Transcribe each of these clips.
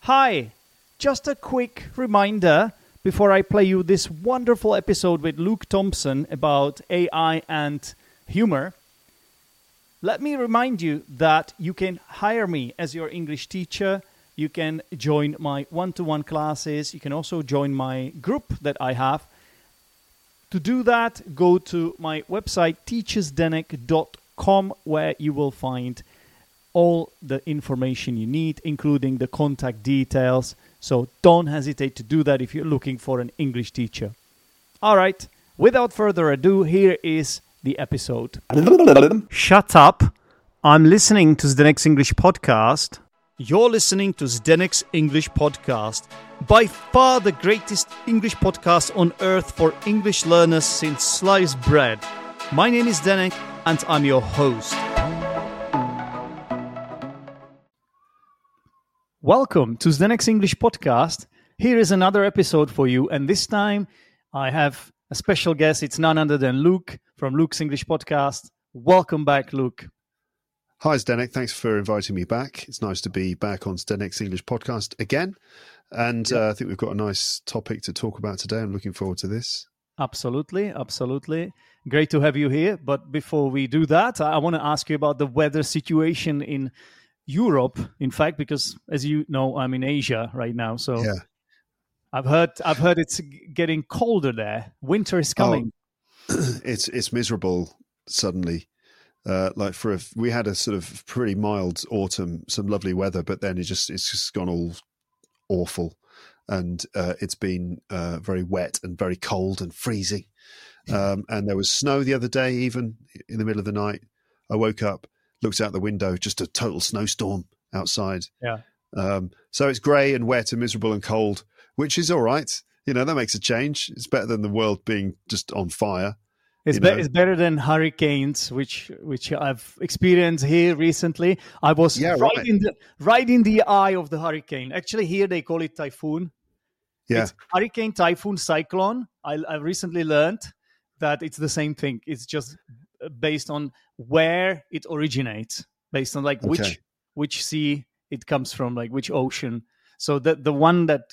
Hi, just a quick reminder before I play you this wonderful episode with Luke Thompson about AI and humor. Let me remind you that you can hire me as your English teacher. You can join my one-to-one classes. You can also join my group that I have. To do that, go to my website, teachersdenek.com, where you will find all the information you need, including the contact details. So don't hesitate to do that if you're looking for an English teacher. All right, without further ado, here is the episode. Shut up. I'm listening to Zdenek's English podcast. You're listening to Zdenek's English podcast, by far the greatest English podcast on earth for English learners since sliced bread. My name is Zdenek, and I'm your host. Welcome to Zdenek's English podcast. Here is another episode for you, and this time I have a special guest. It's none other than Luke from Luke's English podcast. Welcome back, Luke. Hi, Zdenek. Thanks for inviting me back. It's nice to be back on Zdenek's English podcast again. And I think we've got a nice topic to talk about today. I'm looking forward to this. Absolutely. Great to have you here. But before we do that, I want to ask you about the weather situation in Europe, in fact, because as you know, I'm in Asia right now. So yeah. I've heard it's getting colder there. Winter is coming. It's miserable suddenly. We had a sort of pretty mild autumn, some lovely weather, but then it's just gone all awful, and it's been very wet and very cold and freezing. And there was snow the other day, even in the middle of the night. I woke up, looked out the window, just a total snowstorm outside. Yeah. So it's grey and wet and miserable and cold, which is all right. You know, that makes a change. It's better than the world being just on fire. It's better than hurricanes, which I've experienced here recently. I was right in the eye of the hurricane. Actually, here they call it typhoon. Yeah, it's hurricane, typhoon, cyclone. I recently learned that it's the same thing. It's just based on where it originates, based on which sea it comes from, like which ocean. So the one that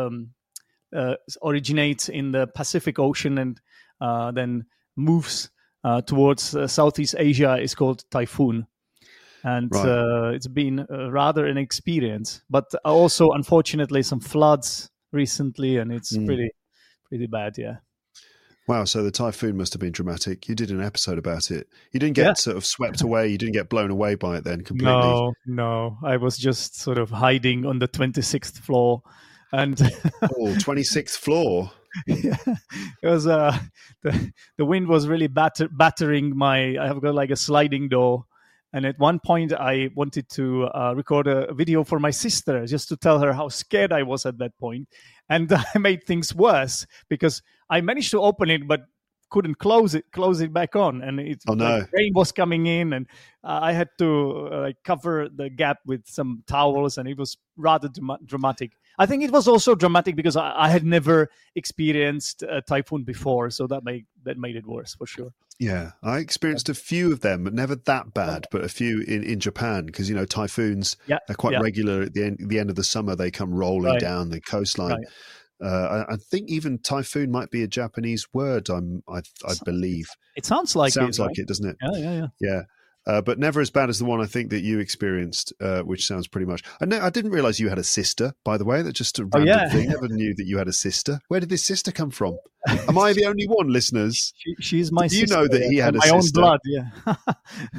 originates in the Pacific Ocean and then moves towards Southeast Asia is called typhoon. And it's been rather an experience, but also unfortunately some floods recently, and it's pretty bad. Yeah. Wow. So the typhoon must have been dramatic. You did an episode about it. You didn't get sort of swept away. You didn't get blown away by it then completely. No. I was just sort of hiding on the 26th floor, and 26th floor. Yeah, it was the wind was really battering I have got like a sliding door, and at one point I wanted to record a video for my sister just to tell her how scared I was at that point, and I made things worse because I managed to open it but couldn't close it back on, and rain was coming in, and I had to cover the gap with some towels, and it was rather dramatic. I think it was also dramatic because I had never experienced a typhoon before, so that made it worse for sure. Yeah, I experienced a few of them, but never that bad. But a few in Japan, because typhoons are quite regular at the end of the summer. They come rolling down the coastline. Right. I think even typhoon might be a Japanese word. I believe it sounds like it, doesn't it? Yeah. But never as bad as the one I think that you experienced, which sounds pretty much. I didn't realize you had a sister, by the way. That's just a random thing. Never knew that you had a sister. Where did this sister come from? Am I the only one, listeners? She's my sister. Do you know that he had a sister? My own blood,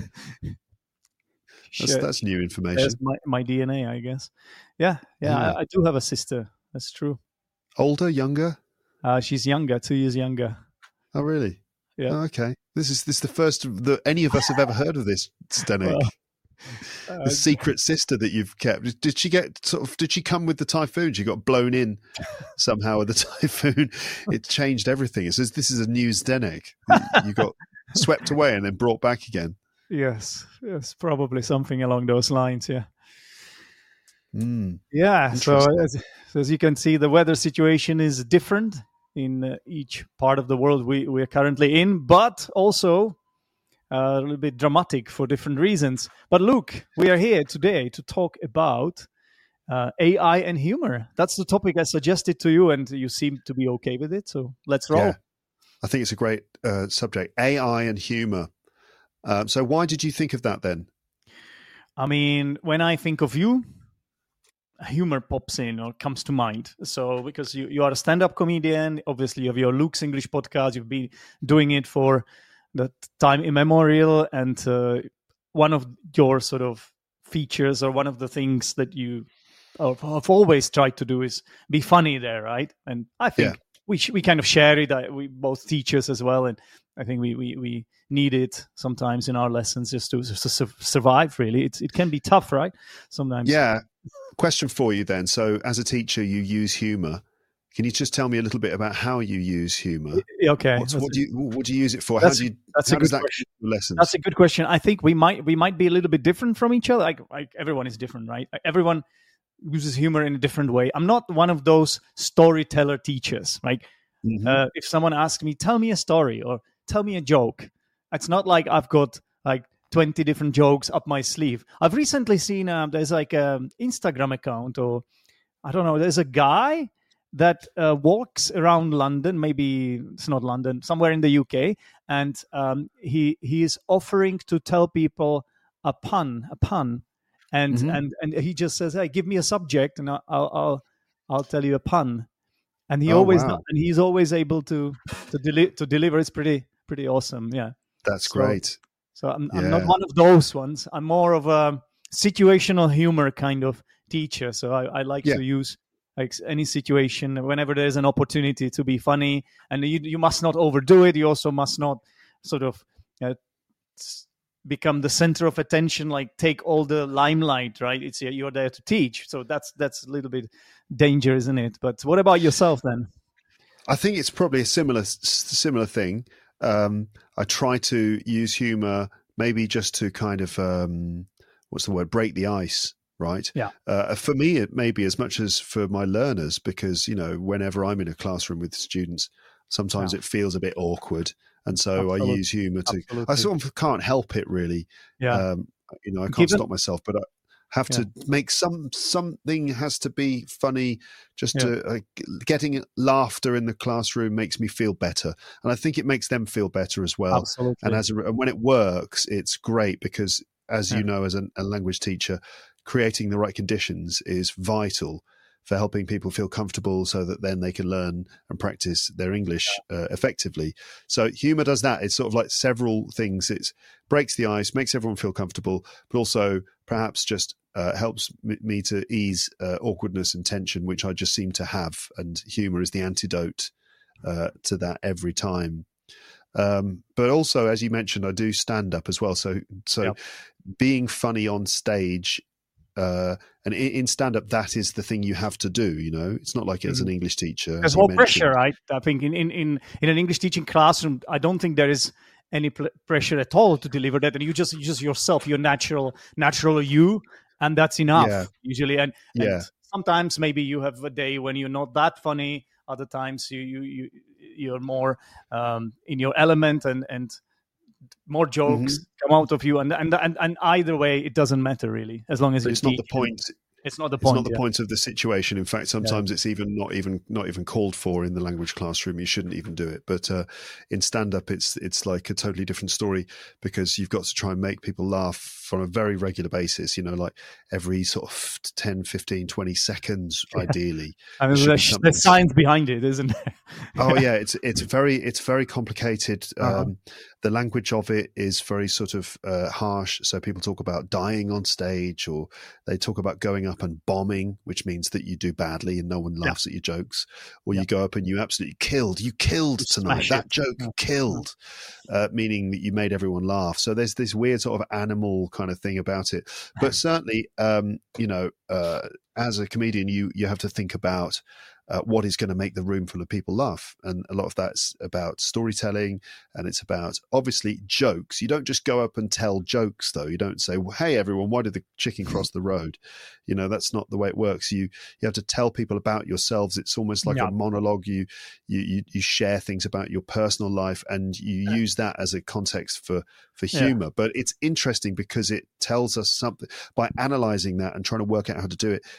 yeah. That's new information. There's my DNA, I guess. Yeah. I do have a sister. That's true. Older, younger? She's younger, 2 years younger. Oh, really? Yeah. Oh, okay. This is the first that any of us have ever heard of this, Zdenek. The secret sister that you've kept. Did she come with the typhoon? She got blown in somehow with the typhoon. It changed everything. It says this is a new Zdenek. You got swept away and then brought back again. Yes, probably something along those lines. Yeah. Yeah. So as you can see, the weather situation is different in each part of the world we're currently in, but also a little bit dramatic for different reasons. But Luke, we are here today to talk about AI and humor. That's the topic I suggested to you, and you seem to be okay with it. So let's roll. Yeah, I think it's a great subject, AI and humor. So why did you think of that then? I mean, when I think of you, humor pops in or comes to mind. So because you are a stand-up comedian, obviously you have your Luke's English podcast. You've been doing it for the time immemorial, and one of your sort of features, or one of the things that you have always tried to do, is be funny there, right? And I think we kind of share it. We both teachers as well, and I think we need it sometimes in our lessons just to survive. Really, it can be tough, right? Sometimes. Yeah. Question for you then. So, as a teacher, you use humor. Can you just tell me a little bit about how you use humor? Okay. What do you use it for? How does that lessons? That's a good question. I think we might be a little bit different from each other. Like everyone is different, right? Everyone uses humor in a different way. I'm not one of those storyteller teachers. Like if someone asks me, tell me a story or tell me a joke, it's not like I've got like 20 different jokes up my sleeve. I've recently seen there's like an Instagram account, or I don't know, there's a guy that walks around London, maybe it's not London, somewhere in the UK, and he is offering to tell people a pun, and he just says, "Hey, give me a subject, and I'll tell you a pun." And he's always able to deliver. It's pretty awesome, yeah. That's great. So I'm not one of those ones. I'm more of a situational humor kind of teacher. So I like to use like any situation whenever there's an opportunity to be funny, and you must not overdo it. You also must not sort of become the center of attention, like take all the limelight, right? It's you're there to teach. So that's a little bit danger, isn't it? But what about yourself then? I think it's probably a similar thing. I try to use humor maybe just to kind of break the ice, right? Yeah. For me, it may be as much as for my learners, because whenever I'm in a classroom with students, sometimes it feels a bit awkward, and so I use humor to. Absolutely. I sort of can't help it, really. Yeah. I can't stop myself, but I have to make something has to be funny. Just to getting laughter in the classroom makes me feel better, and I think it makes them feel better as well. Absolutely. And when it works, it's great, because as you know, as a language teacher, creating the right conditions is vital for helping people feel comfortable, so that then they can learn and practice their English effectively. So humor does that. It's sort of like several things. It breaks the ice, makes everyone feel comfortable, but also perhaps just helps me to ease awkwardness and tension, which I just seem to have. And humor is the antidote to that every time. But also, as you mentioned, I do stand up as well. So being funny on stage, and in stand-up, that is the thing you have to do. It's not like as an English teacher. There's more pressure, right? I think in an English teaching classroom, I don't think there is any pressure at all to deliver that, and you just yourself, your natural you, and that's enough usually. And sometimes maybe you have a day when you're not that funny. Other times you're more in your element, and more jokes come out of you, and either way, it doesn't matter really, as long as it's not the point. It's not the point. It's not the point of the situation. In fact, sometimes it's even not even called for in the language classroom. You shouldn't even do it. But in stand-up, it's like a totally different story, because you've got to try and make people laugh on a very regular basis, like every sort of 10, 15, 20 seconds, ideally. I mean, there's science behind it, isn't there? Oh yeah, it's very complicated. The language of it is very sort of harsh. So people talk about dying on stage, or they talk about going up and bombing, which means that you do badly and no one laughs at your jokes, or you go up and you absolutely killed tonight. That joke killed, meaning that you made everyone laugh. So there's this weird sort of animal kind of thing about it. But certainly, as a comedian, you have to think about what is going to make the room full of people laugh. And a lot of that's about storytelling, and it's about, obviously, jokes. You don't just go up and tell jokes, though. You don't say, well, hey, everyone, why did the chicken cross the road? That's not the way it works. You have to tell people about yourselves. It's almost like a monologue. You share things about your personal life, and you use that as a context for humor. But it's interesting because it tells us something. By analyzing that and trying to work out how to do it,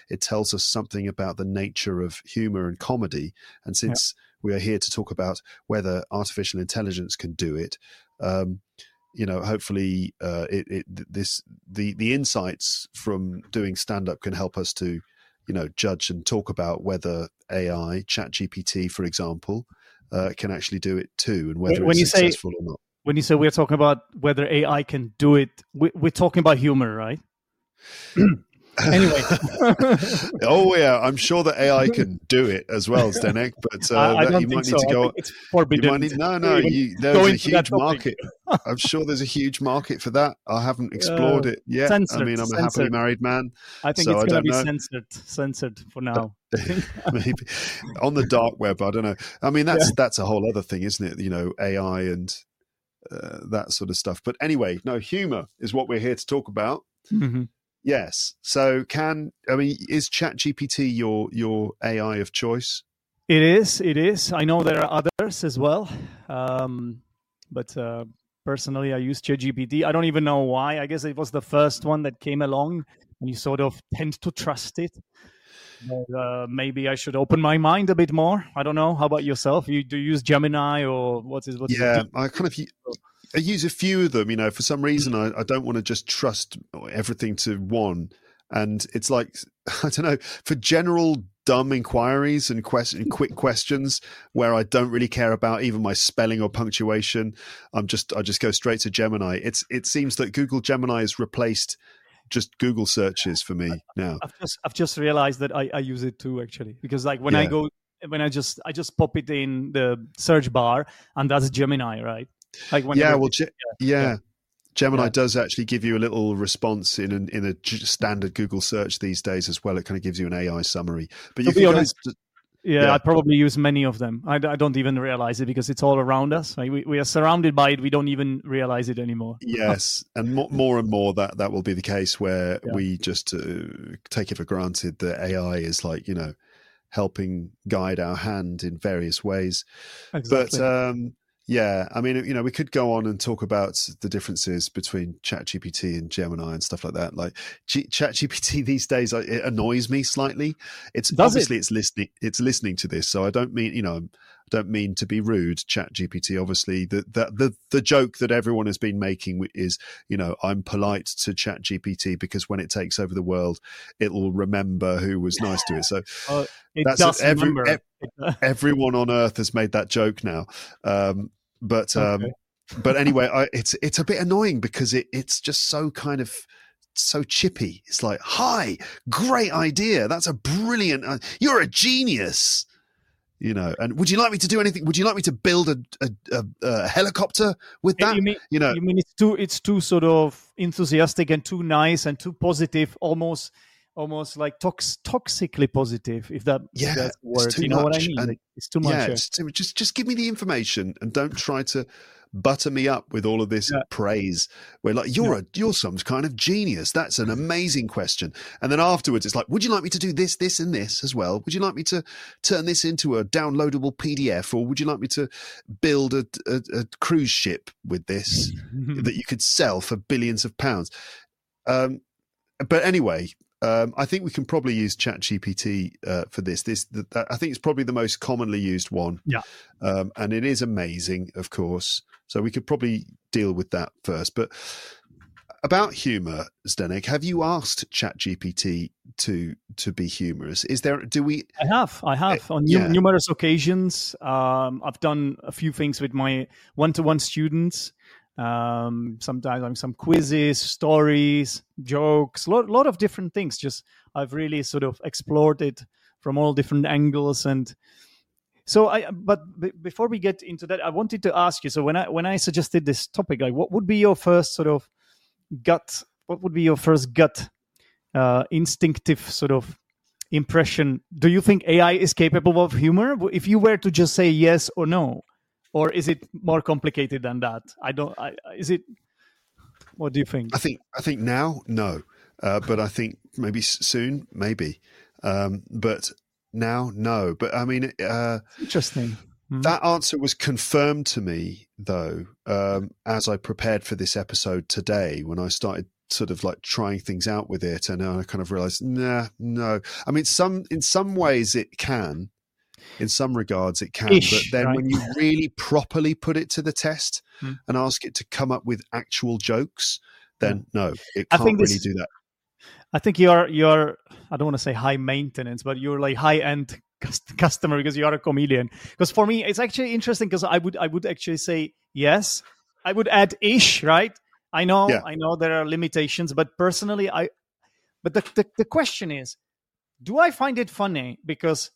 it tells us something about the nature of humor and comedy. And since we are here to talk about whether artificial intelligence can do it, hopefully the insights from doing stand-up can help us to, judge and talk about whether AI, ChatGPT, for example, can actually do it too, and whether it's successful or not. When you say we're talking about whether AI can do it, we're talking about humor, right? Anyway. Oh yeah, I'm sure that AI can do it as well, Zdenek, but I don't you think might so. need to go. It's forbidden. There's a huge market. I'm sure there's a huge market for that. I haven't explored it yet. Censored, I mean, I'm a happily married man. I think it's going to be censored for now. Maybe on the dark web. I don't know. I mean, that's a whole other thing, isn't it? AI and that sort of stuff. But anyway, no, humor is what we're here to talk about. Mm-hmm. Yes. So is ChatGPT your AI of choice? It is. I know there are others as well. But personally, I use ChatGPT. I don't even know why. I guess it was the first one that came along and you sort of tend to trust it. But, maybe I should open my mind a bit more. I don't know. How about yourself? Do you use Gemini or what's it? I use a few of them. For some reason, I don't want to just trust everything to one. And it's like, I don't know, for general dumb inquiries and quick questions where I don't really care about even my spelling or punctuation, I just go straight to Gemini. It seems that Google Gemini has replaced just Google searches for me now. I've just realized that I use it too, actually, because like when I just pop it in the search bar and that's Gemini, right? Like Gemini does actually give you a little response in a standard Google search these days as well. It kind of gives you an AI summary. But you can I probably use many of them. I don't even realize it because it's all around us. Like we are surrounded by it. We don't even realize it anymore. Yes, and more and more that will be the case where we just take it for granted that AI is like, helping guide our hand in various ways. Exactly. But I mean, we could go on and talk about the differences between ChatGPT and Gemini and stuff like that. Like ChatGPT these days, it annoys me slightly. It's listening to this, so I don't mean to be rude. ChatGPT, obviously, the joke that everyone has been making is, I'm polite to ChatGPT because when it takes over the world, it will remember who was nice to it. So everyone on Earth has made that joke now. But anyway, it's a bit annoying because it's just so kind of so chippy. It's like, hi, great idea. That's a brilliant. You're a genius. And would you like me to do anything? Would you like me to build a helicopter with that? You mean it's too sort of enthusiastic and too nice and too positive, almost like toxically positive, if that's the word. You know what I mean? It's too much. Yeah, just give me the information and don't try to butter me up with all of this praise. Where like you're some kind of genius. That's an amazing question. And then afterwards, it's like, would you like me to do this, this, and this as well? Would you like me to turn this into a downloadable PDF, or would you like me to build a cruise ship with this that you could sell for billions of pounds? But anyway. I think we can probably use ChatGPT for this. I think it's probably the most commonly used one. Yeah. And it is amazing, of course. So we could probably deal with that first. But about humor, Zdenek, have you asked ChatGPT to be humorous? I have on numerous occasions. I've done a few things with my one-to-one students. Sometimes some quizzes, stories, jokes, lot of different things. Just I've really sort of explored it from all different angles. And so but before we get into that, I wanted to ask you, so when I suggested this topic, like what would be your first sort of gut instinctive sort of impression? Do you think AI is capable of humor? If you were to just say yes or no, or is it more complicated than that? Is it? What do you think? I think now, no, but I think maybe soon, maybe, but now, no. But I mean, interesting. That answer was confirmed to me, though, as I prepared for this episode today, when I started sort of like trying things out with it, and I kind of realized, no. I mean, in some ways it can, in some regards it can, but then when you really properly put it to the test and ask it to come up with actual jokes, then no, it can't really do that. I think you're I don't want to say high maintenance, but you're like high end customer because you are a comedian. Because for me, it's actually interesting because I would actually say yes. I would add ish, right? I know there are limitations, but personally, but the question is, do I find it funny because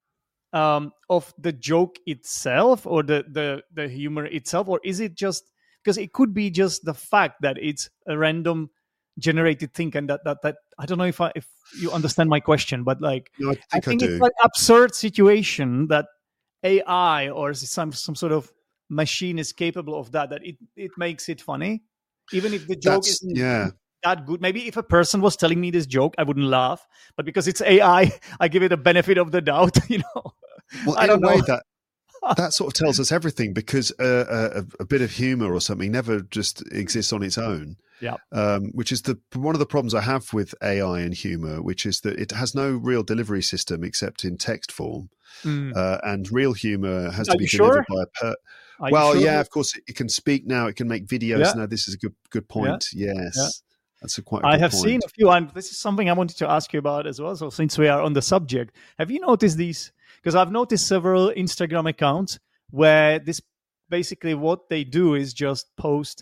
of the joke itself or the humor itself, or is it just because it could be just the fact that it's a random generated thing, and that I don't know if you understand my question, but like no, I think it's like absurd situation that AI or some sort of machine is capable of that it makes it funny, even if the joke isn't that good. Maybe if a person was telling me this joke, I wouldn't laugh, but because it's AI, I give it a benefit of the doubt. Well, I don't know. That sort of tells us everything, because a bit of humor or something never just exists on its own. Yeah. Which is one of the problems I have with AI and humor, which is that it has no real delivery system except in text form. And real humor has to be delivered by a yeah, of course it can speak now. It can make videos. Yeah. Now, this is a good point. Yeah. Yes. Yeah. That's quite a good I have point. seen a few, and this is something I wanted to ask you about as well. So since we are on the subject, have you noticed these? Because I've noticed several Instagram accounts where this basically what they do is just post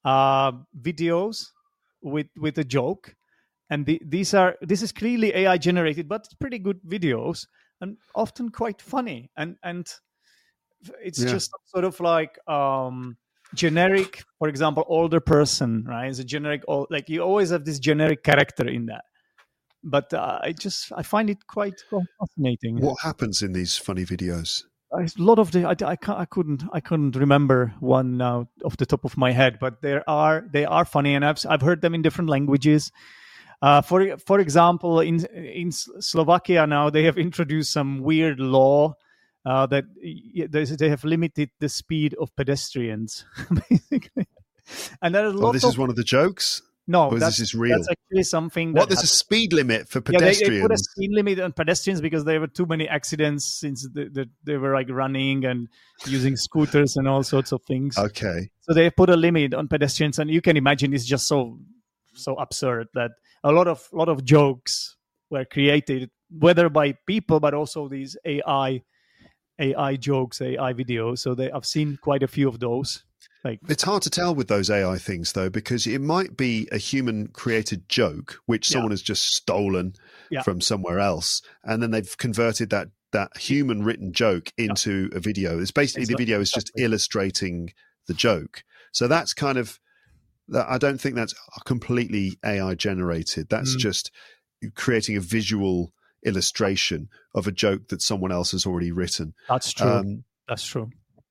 videos with a joke, and this is clearly AI generated, but pretty good videos and often quite funny, and it's just sort of like generic. For example, older person, right? It's a generic, like you always have this generic character in that. But I find it quite fascinating. What happens in these funny videos? A lot of I couldn't remember one now off the top of my head, but they are funny, and I've heard them in different languages. For example, in Slovakia now they have introduced some weird law that they have limited the speed of pedestrians, basically. And there are this is one of the jokes. No, this is real. That's actually something. There's a speed limit for pedestrians. They put a speed limit on pedestrians because there were too many accidents since they were like running and using scooters and all sorts of things. Okay. So they put a limit on pedestrians, and you can imagine it's just so absurd that a lot of jokes were created, whether by people but also these AI jokes, AI videos. So I've seen quite a few of those. It's hard to tell with those AI things, though, because it might be a human-created joke which someone has just stolen from somewhere else, and then they've converted that human-written joke into a video. It's basically the video is just illustrating the joke. So that's kind of I don't think that's completely AI-generated. That's just creating a visual illustration of a joke that someone else has already written. That's true. That's true.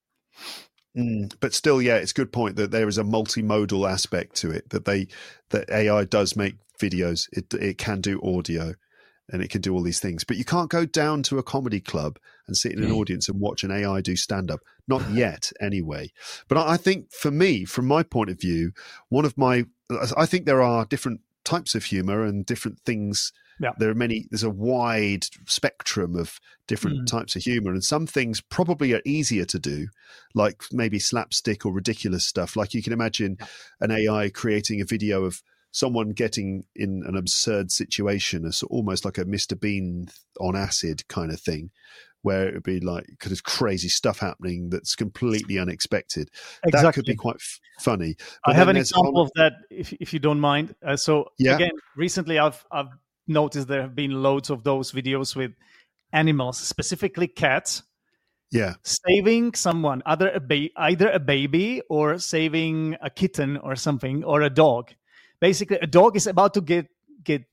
But still, it's a good point that there is a multimodal aspect to it, that AI does make videos. It can do audio, and it can do all these things. But you can't go down to a comedy club and sit in an audience and watch an AI do stand-up. Not yet, anyway. But I think for me, from my point of view, I think there are different types of humor and different things. Yeah. There's a wide spectrum of different types of humor, and some things probably are easier to do, like maybe slapstick or ridiculous stuff. Like you can imagine an AI creating a video of someone getting in an absurd situation, almost like a Mr. Bean on acid kind of thing, where it would be like kind of crazy stuff happening that's completely unexpected. Exactly. That could be quite funny. But I have an example of that, if you don't mind. Again, recently I've noticed there have been loads of those videos with animals, specifically cats, saving someone, either a baby or saving a kitten or something, or a dog. Basically, a dog is about to get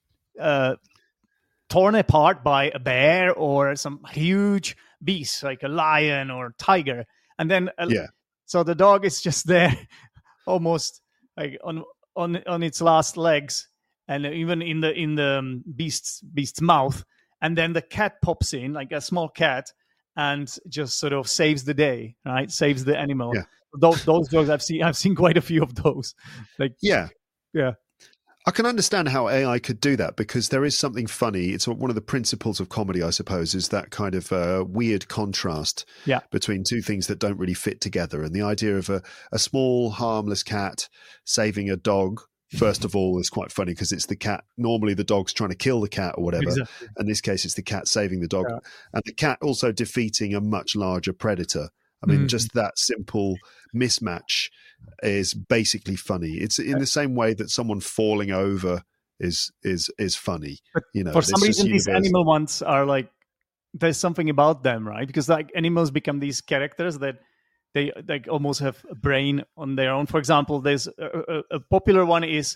torn apart by a bear or some huge beast like a lion or tiger, and then so the dog is just there, almost like on its last legs, and even in the beast's mouth, and then the cat pops in, like a small cat, and just sort of saves the day, right? Saves the animal. Those dogs I've seen quite a few of those. I can understand how AI could do that because there is something funny. It's one of the principles of comedy, I suppose, is that kind of weird contrast between two things that don't really fit together. And the idea of a small, harmless cat saving a dog, first of all, is quite funny because it's the cat. Normally the dog's trying to kill the cat or whatever. Exactly. In this case, it's the cat saving the dog. Yeah. And the cat also defeating a much larger predator. I mean, just that simple mismatch is basically funny. It's in the same way that someone falling over is funny. But for some reason, these animal ones are like, there's something about them, right? Because like animals become these characters that they like almost have a brain on their own. For example, there's a popular one is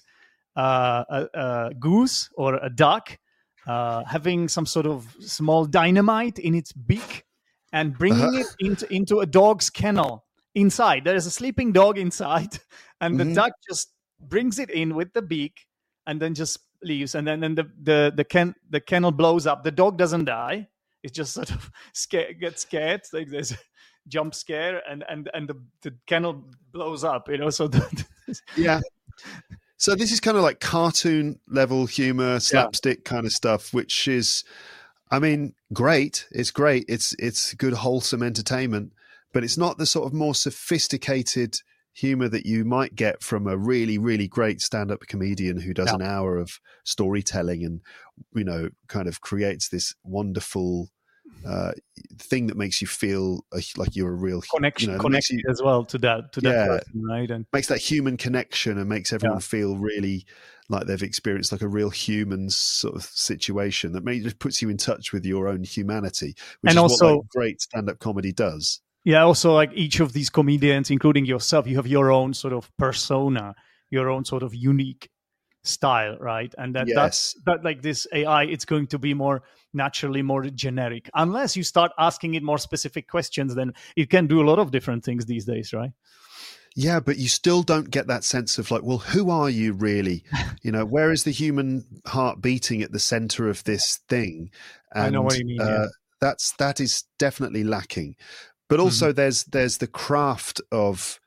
a goose or a duck having some sort of small dynamite in its beak and bringing it into a dog's kennel inside. There is a sleeping dog inside, and the duck just brings it in with the beak and then just leaves. And then the kennel blows up. The dog doesn't die. It just sort of gets scared. Like there's a jump scare, and the kennel blows up. So yeah. So this is kind of like cartoon level humor, slapstick kind of stuff, which is, I mean, great. It's great. It's good, wholesome entertainment, but it's not the sort of more sophisticated humor that you might get from a really, really great stand-up comedian who does an hour of storytelling and, kind of creates this wonderful thing that makes you feel like you're a real connection, connected as well to that person, right? And makes that human connection and makes everyone feel really like they've experienced like a real human sort of situation that just puts you in touch with your own humanity, which is also what like great stand-up comedy does. Yeah, also like each of these comedians, including yourself, you have your own sort of persona, your own sort of unique style, right? And that's like this AI, it's going to be more naturally more generic. Unless you start asking it more specific questions, then it can do a lot of different things these days, right? Yeah, but you still don't get that sense of like, well, who are you really? Where is the human heart beating at the center of this thing? And, I know what you mean. That is definitely lacking. But also, there's the craft of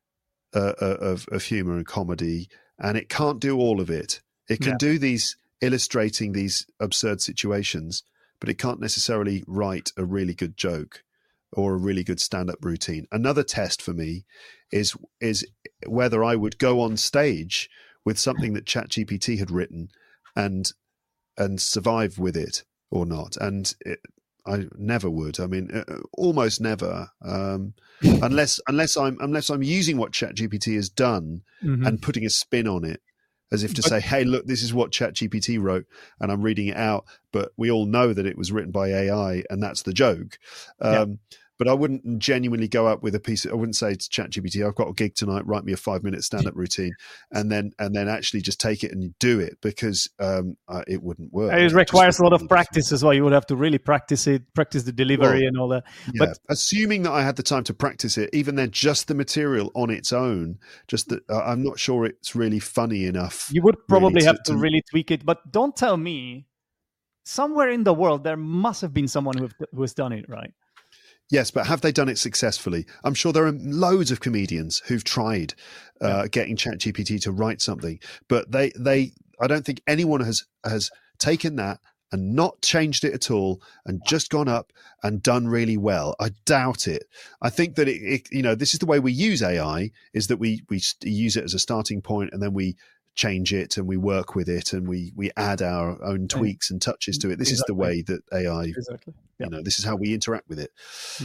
humor and comedy, and it can't do all of it. It can do these illustrating these absurd situations, but it can't necessarily write a really good joke or a really good stand-up routine. Another test for me is whether I would go on stage with something that ChatGPT had written and survive with it or not. And I never would. I mean, almost never, unless I'm using what ChatGPT has done and putting a spin on it, as if to say, "Hey, look, this is what ChatGPT wrote, and I'm reading it out." But we all know that it was written by AI, and that's the joke. But I wouldn't genuinely go up with a piece. I wouldn't say to ChatGPT, "I've got a gig tonight. Write me a 5-minute stand-up routine," and then actually just take it and do it, because it wouldn't work. It requires a lot of practice as well. You would have to really practice it, practice the delivery and all that. Yeah, but assuming that I had the time to practice it, even then, just the material on its own, just that I'm not sure it's really funny enough. You would probably have to really tweak it, but don't tell me. Somewhere in the world, there must have been someone who has done it, right? Yes, but have they done it successfully? I'm sure there are loads of comedians who've tried getting ChatGPT to write something, but I don't think anyone has taken that and not changed it at all and just gone up and done really well. I doubt it. I think that this is the way we use AI, is that we use it as a starting point, and then we change it and we work with it and we add our own tweaks and touches to it. This is the way that AI, this is how we interact with it.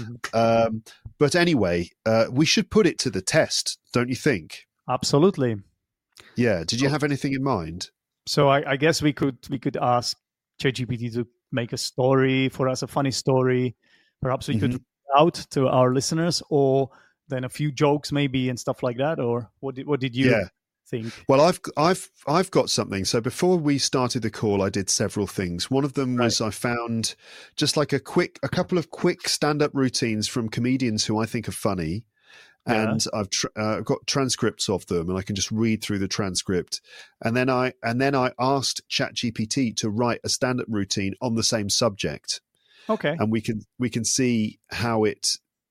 But anyway, we should put it to the test, don't you think? Absolutely. Yeah. Did you have anything in mind? So I guess we could ask ChatGPT to make a story for us, a funny story. Perhaps we could reach out to our listeners, or then a few jokes maybe and stuff like that. Or what did you think? Well, I've got something. So before we started the call, I did several things. One of them was I found just like a couple of quick stand-up routines from comedians who I think are funny. And I've got transcripts of them, and I can just read through the transcript. And then I asked ChatGPT to write a stand-up routine on the same subject. Okay. And we can see how it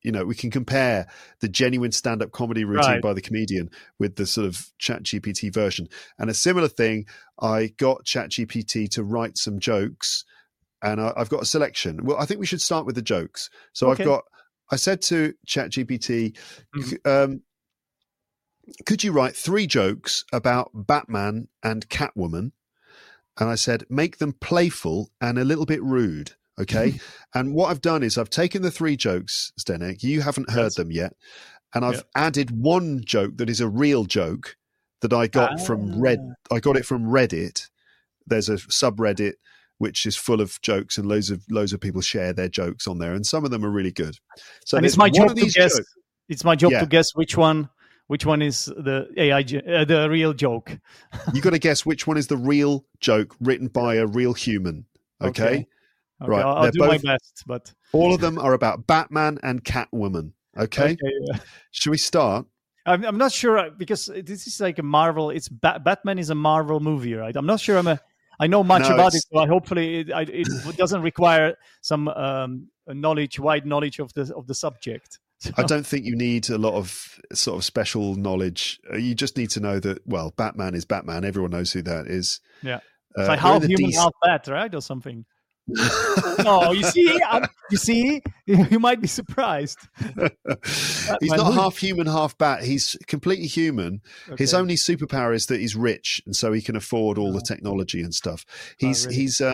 we can compare the genuine stand-up comedy routine Right. by the comedian with the sort of ChatGPT version. And a similar thing, I got ChatGPT to write some jokes, and I've got a selection. Well, I think we should start with the jokes. So Okay. I said to ChatGPT, Mhm. could you write 3 jokes about Batman and Catwoman? And I said, make them playful and a little bit rude. Okay. And what I've done is I've taken the 3 jokes, Zdenek, you haven't heard Yes. them yet. And I've added one joke that is a real joke that I got I got it from Reddit. There's a subreddit which is full of jokes, and loads of people share their jokes on there. And some of them are really good. So And it's there's my one job of to these guess. jokes. It's my job Yeah. to guess which one is the AI, the real joke. You got to guess which one is the real joke written by a real human. Okay. Right. I'll They're do my both- best, but All of them are about Batman and Catwoman. Okay. yeah. Should we start? I'm not sure because this is like a Marvel. It's Batman is a Marvel movie, right? I'm not sure. I know much No, about it's- it, so hopefully it doesn't require some wide knowledge of the subject. So, I don't think you need a lot of sort of special knowledge. You just need to know that, well, Batman is Batman. Everyone knows who that is. yeah, Uh, it's like we're half in the human, DC half bat, right, or something. No, you see, you might be surprised. He's not half human, half bat. He's completely human. His Okay. only superpower is that he's rich, and so he can afford all the technology and stuff. He's really?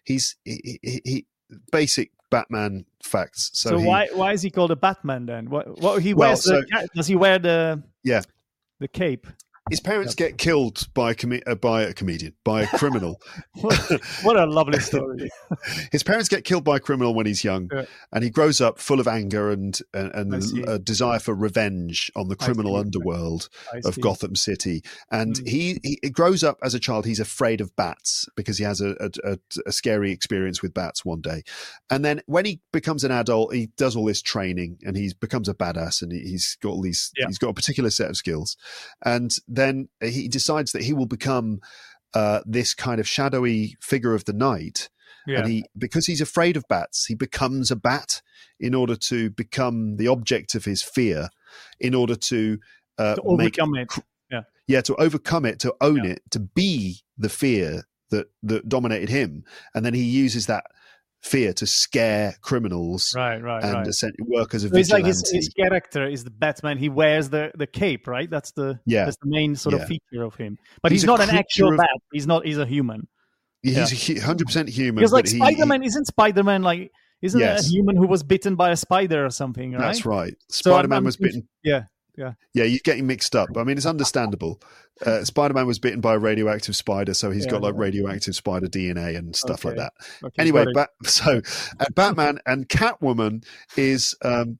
he basic Batman facts. So he, why is he called a Batman then? What he Well, wears? Does he wear the cape? his parents get killed by a comedian, by a criminal. What a lovely story. His parents get killed by a criminal when he's young, Yeah. and he grows up full of anger and I see. a desire for revenge on the criminal see. underworld I of see. Gotham City. And Mm. he grows up as a child. He's afraid of bats because he has a scary experience with bats one day. And then when he becomes an adult, he does all this training and he becomes a badass, and he's got all these. Yeah. He's got a particular set of skills, and then he decides that he will become this kind of shadowy figure of the night. Yeah. And because he's afraid of bats, he becomes a bat in order to become the object of his fear, in order to overcome it. to overcome it, to own it, to be the fear that dominated him. And then he uses that fear to scare criminals, and essentially work as a So it's vigilante. like his character is the Batman. He wears the cape, right? That's the main sort of feature of him. But he's not an actual bat. He's a human. He's 100% human. Because like but Spider-Man, isn't Spider-Man like isn't it a human who was bitten by a spider or something, right? That's right. So Spider-Man was bitten. Yeah. Yeah, you're getting mixed up. I mean, it's understandable. Spider-Man was bitten by a radioactive spider, so he's got like radioactive spider DNA and stuff like that. Okay, anyway, Batman and Catwoman is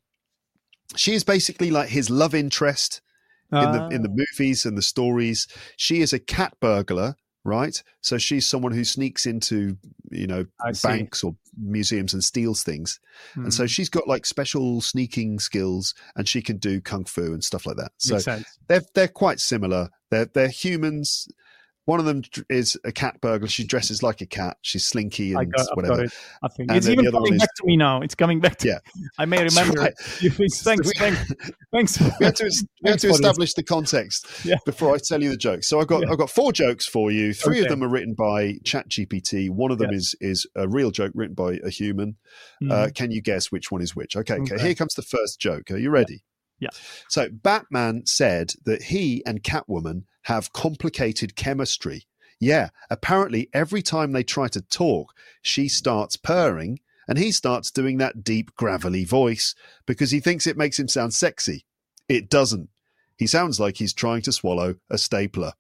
she is basically like his love interest in the movies and the stories. She is a cat burglar, right? So she's someone who sneaks into banks or museums and steals things. And so she's got like special sneaking skills, and she can do kung fu and stuff like that. So they're quite similar. They're humans. One of them is a cat burglar. She dresses like a cat. She's slinky and whatever. Got it. I think And it's then even the other coming one back to me now. It's coming back to me. I may remember. right. Thanks. We have to establish the context before I tell you the jokes. So I've got 4 jokes for you. 3 of them are written by ChatGPT. One of them is a real joke written by a human. Can you guess which one is which? Okay. Here comes the first joke. Are you ready? Yeah. So Batman said that he and Catwoman have complicated chemistry. Yeah, apparently every time they try to talk, she starts purring and he starts doing that deep, gravelly voice because he thinks it makes him sound sexy. It doesn't. He sounds like he's trying to swallow a stapler.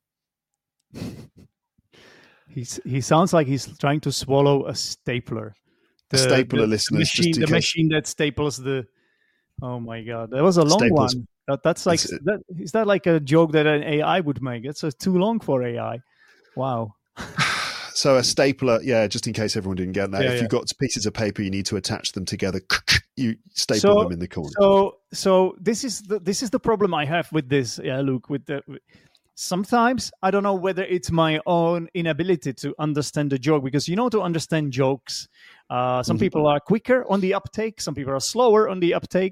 He sounds like he's trying to swallow a stapler. A stapler, listeners. The machine that staples the... Oh my God, that was a long one. That's like is that like a joke that an AI would make? It's too long for AI. Wow. So a stapler, just in case everyone didn't get that. If you've got pieces of paper, you need to attach them together. You staple them in the corner. So this is the problem I have with this, Luke. Sometimes I don't know whether it's my own inability to understand the joke, because to understand jokes, some people are quicker on the uptake, some people are slower on the uptake.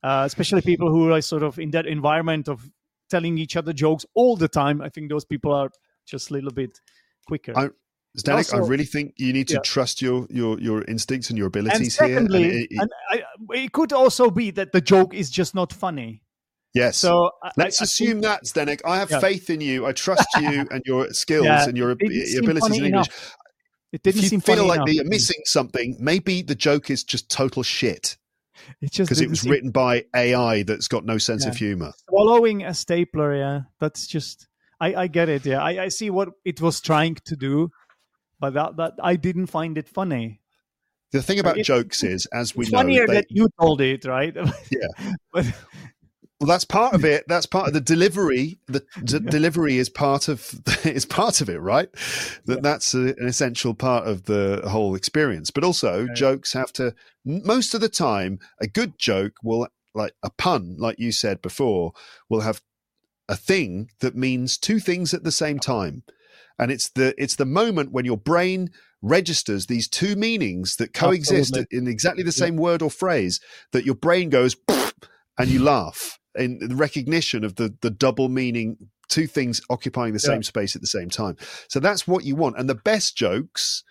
especially people who are sort of in that environment of telling each other jokes all the time. I think those people are just a little bit quicker. Zdenek, I Also- really think you need to Yeah. trust your instincts and your And abilities here. secondly, it could also be that the joke is just not funny. Yes. So Let's assume that, Zdenek. I have Yeah. faith in you. I trust you and your skills Yeah, and your it didn't seem abilities funny in English. enough. It If didn't you seem feel funny like enough. you're missing something, maybe the joke is just total shit It just because it didn't was seem- written by AI that's got no sense of Yeah. humor. swallowing a stapler. Yeah, that's just. I get it. Yeah, I see what it was trying to do, but that I didn't find it funny. The thing about It- jokes is, as we It's know, funnier that you told it, right? Yeah. But well, that's part of it. That's part of the delivery. The delivery is part of it, right? That's an essential part of the whole experience. But also, jokes have to. Most of the time, a good joke will, like a pun, like you said before, will have a thing that means two things at the same time, and it's the moment when your brain registers these two meanings that coexist Absolutely. in exactly the same word or phrase, that your brain goes and you laugh in the recognition of the double meaning, two things occupying the same space at the same time. So that's what you want. And the best jokes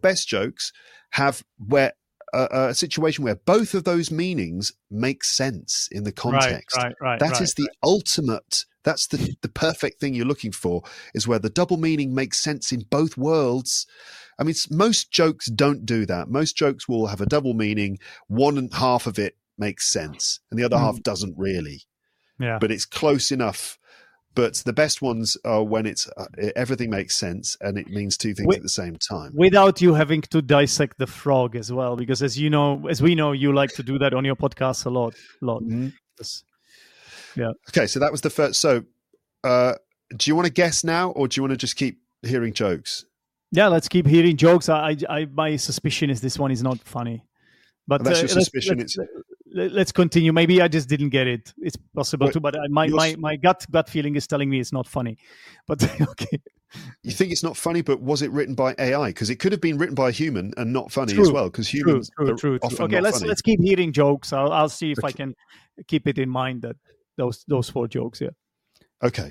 have where a situation where both of those meanings make sense in the context. Right. That is the ultimate. That's the perfect thing you're looking for, is where the double meaning makes sense in both worlds. I mean, most jokes don't do that. Most jokes will have a double meaning. One half of it makes sense and the other half doesn't really. Yeah. But it's close enough. But the best ones are when it's everything makes sense and it means two things at the same time. Without you having to dissect the frog as well, because as we know, you like to do that on your podcast a lot. Mm-hmm. Yeah. Okay, so that was the first. So, do you want to guess now, or do you want to just keep hearing jokes? Yeah, let's keep hearing jokes. My suspicion is this one is not funny. But that's your suspicion. Let's continue. Maybe I just didn't get it. It's possible too, but my gut feeling is telling me it's not funny. But okay. You think it's not funny, but was it written by AI? Because it could have been written by a human and not funny as well. Because humans are often okay, not funny. let's keep hearing jokes. I'll see if I can keep it in mind that those four jokes. Yeah. Okay.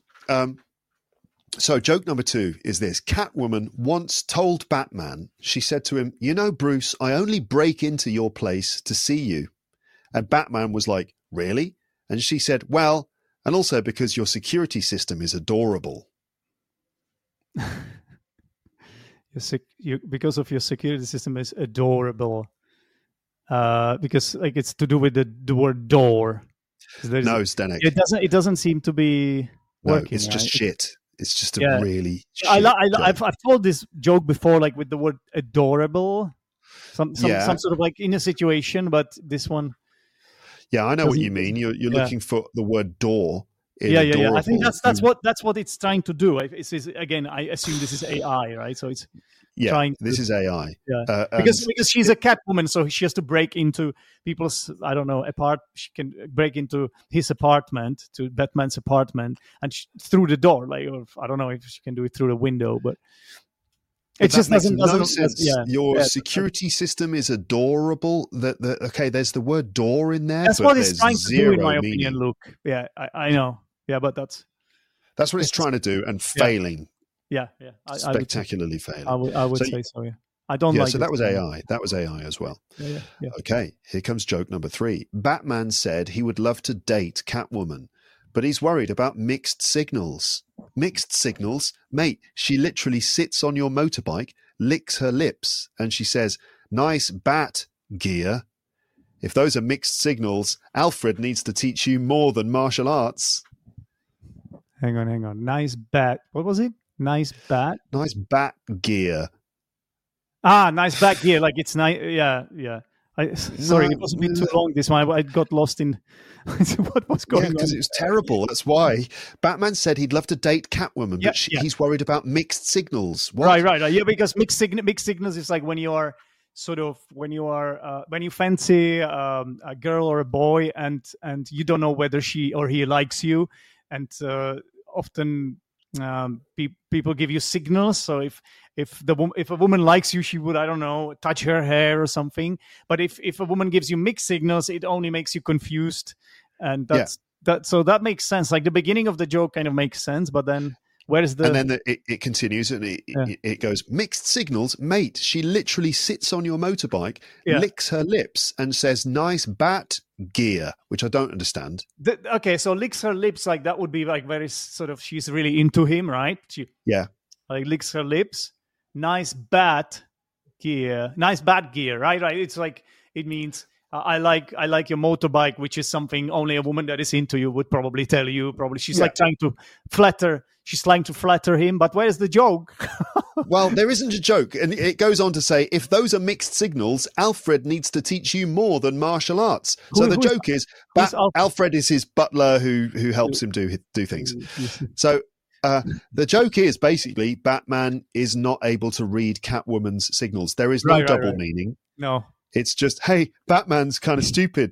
So joke number 2 is this. Catwoman once told Batman, she said to him, "You know, Bruce, I only break into your place to see you." And Batman was like, "Really?" And she said, "Well, and also because your security system is adorable." Because of your security system is adorable. Because like it's to do with the word door. No, Zdenek. It doesn't seem to be working. No, it's just shit. It's just a really shit I've told this joke before, like with the word adorable. Some sort of like in a situation, but this one. Yeah, I know what you mean. You're looking for the word door. Yeah. I think that's what it's trying to do. It's again, I assume this is AI, right? So it's this is AI. Yeah, because she's a cat woman, so she has to break into people's she can break into his apartment, to Batman's apartment, and through the door. Like, or I don't know if she can do it through the window, but it just doesn't sense. Your security system is adorable. Okay, there's the word door in there. That's what it's trying to do, in my meaning. opinion, Luke. Yeah, I know. Yeah, but that's what it's trying to do and failing. Yeah. Spectacularly failing. I would say so. Yeah, I don't like. So that was AI. That was AI as well. Yeah. Okay, here comes joke number 3. Batman said he would love to date Catwoman, but he's worried about mixed signals. Mixed signals? Mate, she literally sits on your motorbike, licks her lips, and she says, "Nice bat gear." If those are mixed signals, Alfred needs to teach you more than martial arts. Hang on. Nice bat. What was it? Nice bat? Nice bat gear. Nice bat gear. Like it's nice. Yeah. Sorry, it was a bit too long this one. I got lost in what was going on. Because it was terrible. That's why. Batman said he'd love to date Catwoman, but he's worried about mixed signals. What? Right. Yeah, because mixed signals is like when you are when you fancy a girl or a boy and you don't know whether she or he likes you, and often people give you signals. So if a woman likes you, she would, I don't know, touch her hair or something. But if a woman gives you mixed signals, it only makes you confused, and that's that. So that makes sense. Like the beginning of the joke kind of makes sense, but then where's the? And then it continues, and it goes, mixed signals, mate. She literally sits on your motorbike, licks her lips, and says, "Nice bat gear," which I don't understand. Okay, so licks her lips, like that would be like very sort of, she's really into him, right? She like licks her lips. Nice bat gear, right? Right. It's like, it means I like your motorbike, which is something only a woman that is into you would probably tell you. Probably she's like trying to flatter. She's trying to flatter him, but where's the joke? Well, there isn't a joke. And it goes on to say, if those are mixed signals, Alfred needs to teach you more than martial arts. So the joke is, Alfred is his butler who helps him do things. So the joke is basically Batman is not able to read Catwoman's signals. There is no double meaning. No. It's just, hey, Batman's kind of stupid.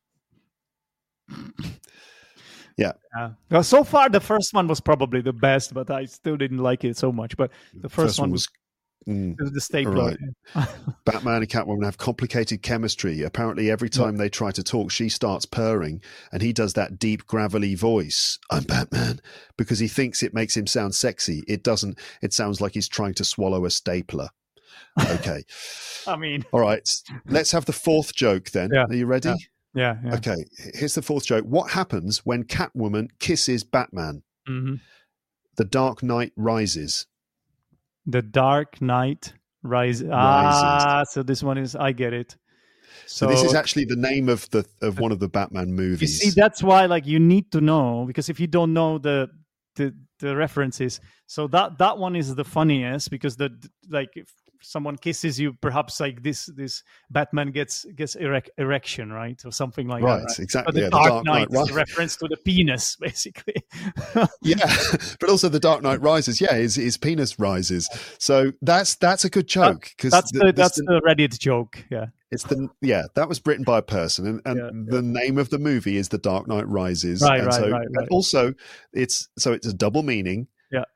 Yeah. Well, so far, the first one was probably the best, but I still didn't like it so much. But the first one was the stapler. Right. Batman and Catwoman have complicated chemistry. Apparently, every time they try to talk, she starts purring, and he does that deep, gravelly voice. I'm Batman, because he thinks it makes him sound sexy. It doesn't. It sounds like he's trying to swallow a stapler. Okay. I mean, all right. Let's have the fourth joke then. Are you ready? Yeah. Okay, here's the fourth joke. What happens when Catwoman kisses Batman? Mm-hmm. The Dark Knight rises. The Dark Knight rises. So this one is, I get it. So this is actually the name of one of the Batman movies. You see, that's why you need to know, because if you don't know the references, so that one is the funniest, because if someone kisses you, perhaps like this Batman gets erection, right, or something like that. Right, exactly. But the Dark Knight is a reference to the penis, basically. Yeah, but also the Dark Knight rises. Yeah, his penis rises. So that's a good joke, because that's the Reddit joke. Yeah, it's that was written by a person, and the name of the movie is The Dark Knight Rises. Right. And also, it's a double meaning.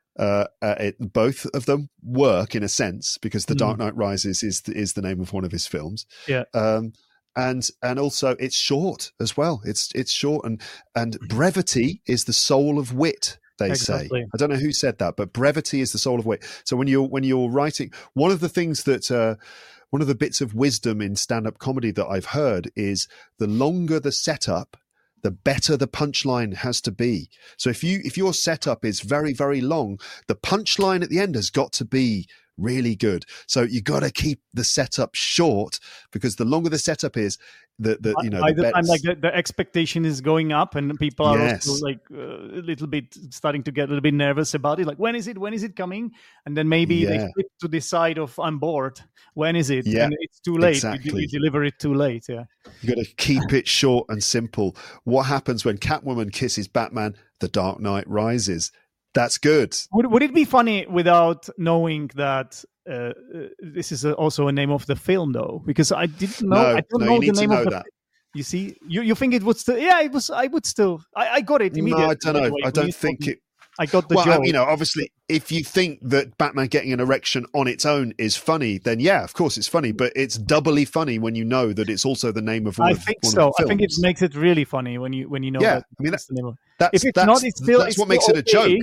Both of them work in a sense, because The Dark Knight Rises is the name of one of his films. Yeah. And also it's short as well. It's short, and brevity is the soul of wit, they say. I don't know who said that, but brevity is the soul of wit. So when you're writing, one of the things that one of the bits of wisdom in stand-up comedy that I've heard is the longer the setup, the better the punchline has to be. So if your setup is very, very long, the punchline at the end has got to be really good. So you got to keep the setup short, because the longer the setup is, the time the expectation is going up, and people are also like a little bit starting to get a little bit nervous about it. Like, when is it coming? And then maybe they flip to the side of, I'm bored. When is it? Yeah, and it's too late. Exactly. You deliver it too late. Yeah. You got to keep it short and simple. What happens when Catwoman kisses Batman? The Dark Knight rises. That's good. Would it be funny without knowing that this is also a name of the film, though? Because I didn't know. I don't know the name of the. You see, you think it would still? Yeah, it was. I would still. I got it immediately. No, I don't know. I don't think it. I got the joke. Obviously, if you think that Batman getting an erection on its own is funny, then yeah, of course it's funny. But it's doubly funny when you know that it's also the name of one of the films. I think it makes it really funny when you know that. I mean, that's the name of. If it's not, it's still. That's what makes it a joke.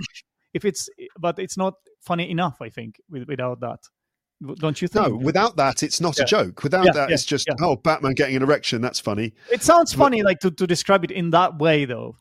But it's not funny enough, I think, without that. Don't you think? No, without that, it's not a joke. Without that, it's just, Batman getting an erection. That's funny. It sounds funny, like to describe it in that way, though.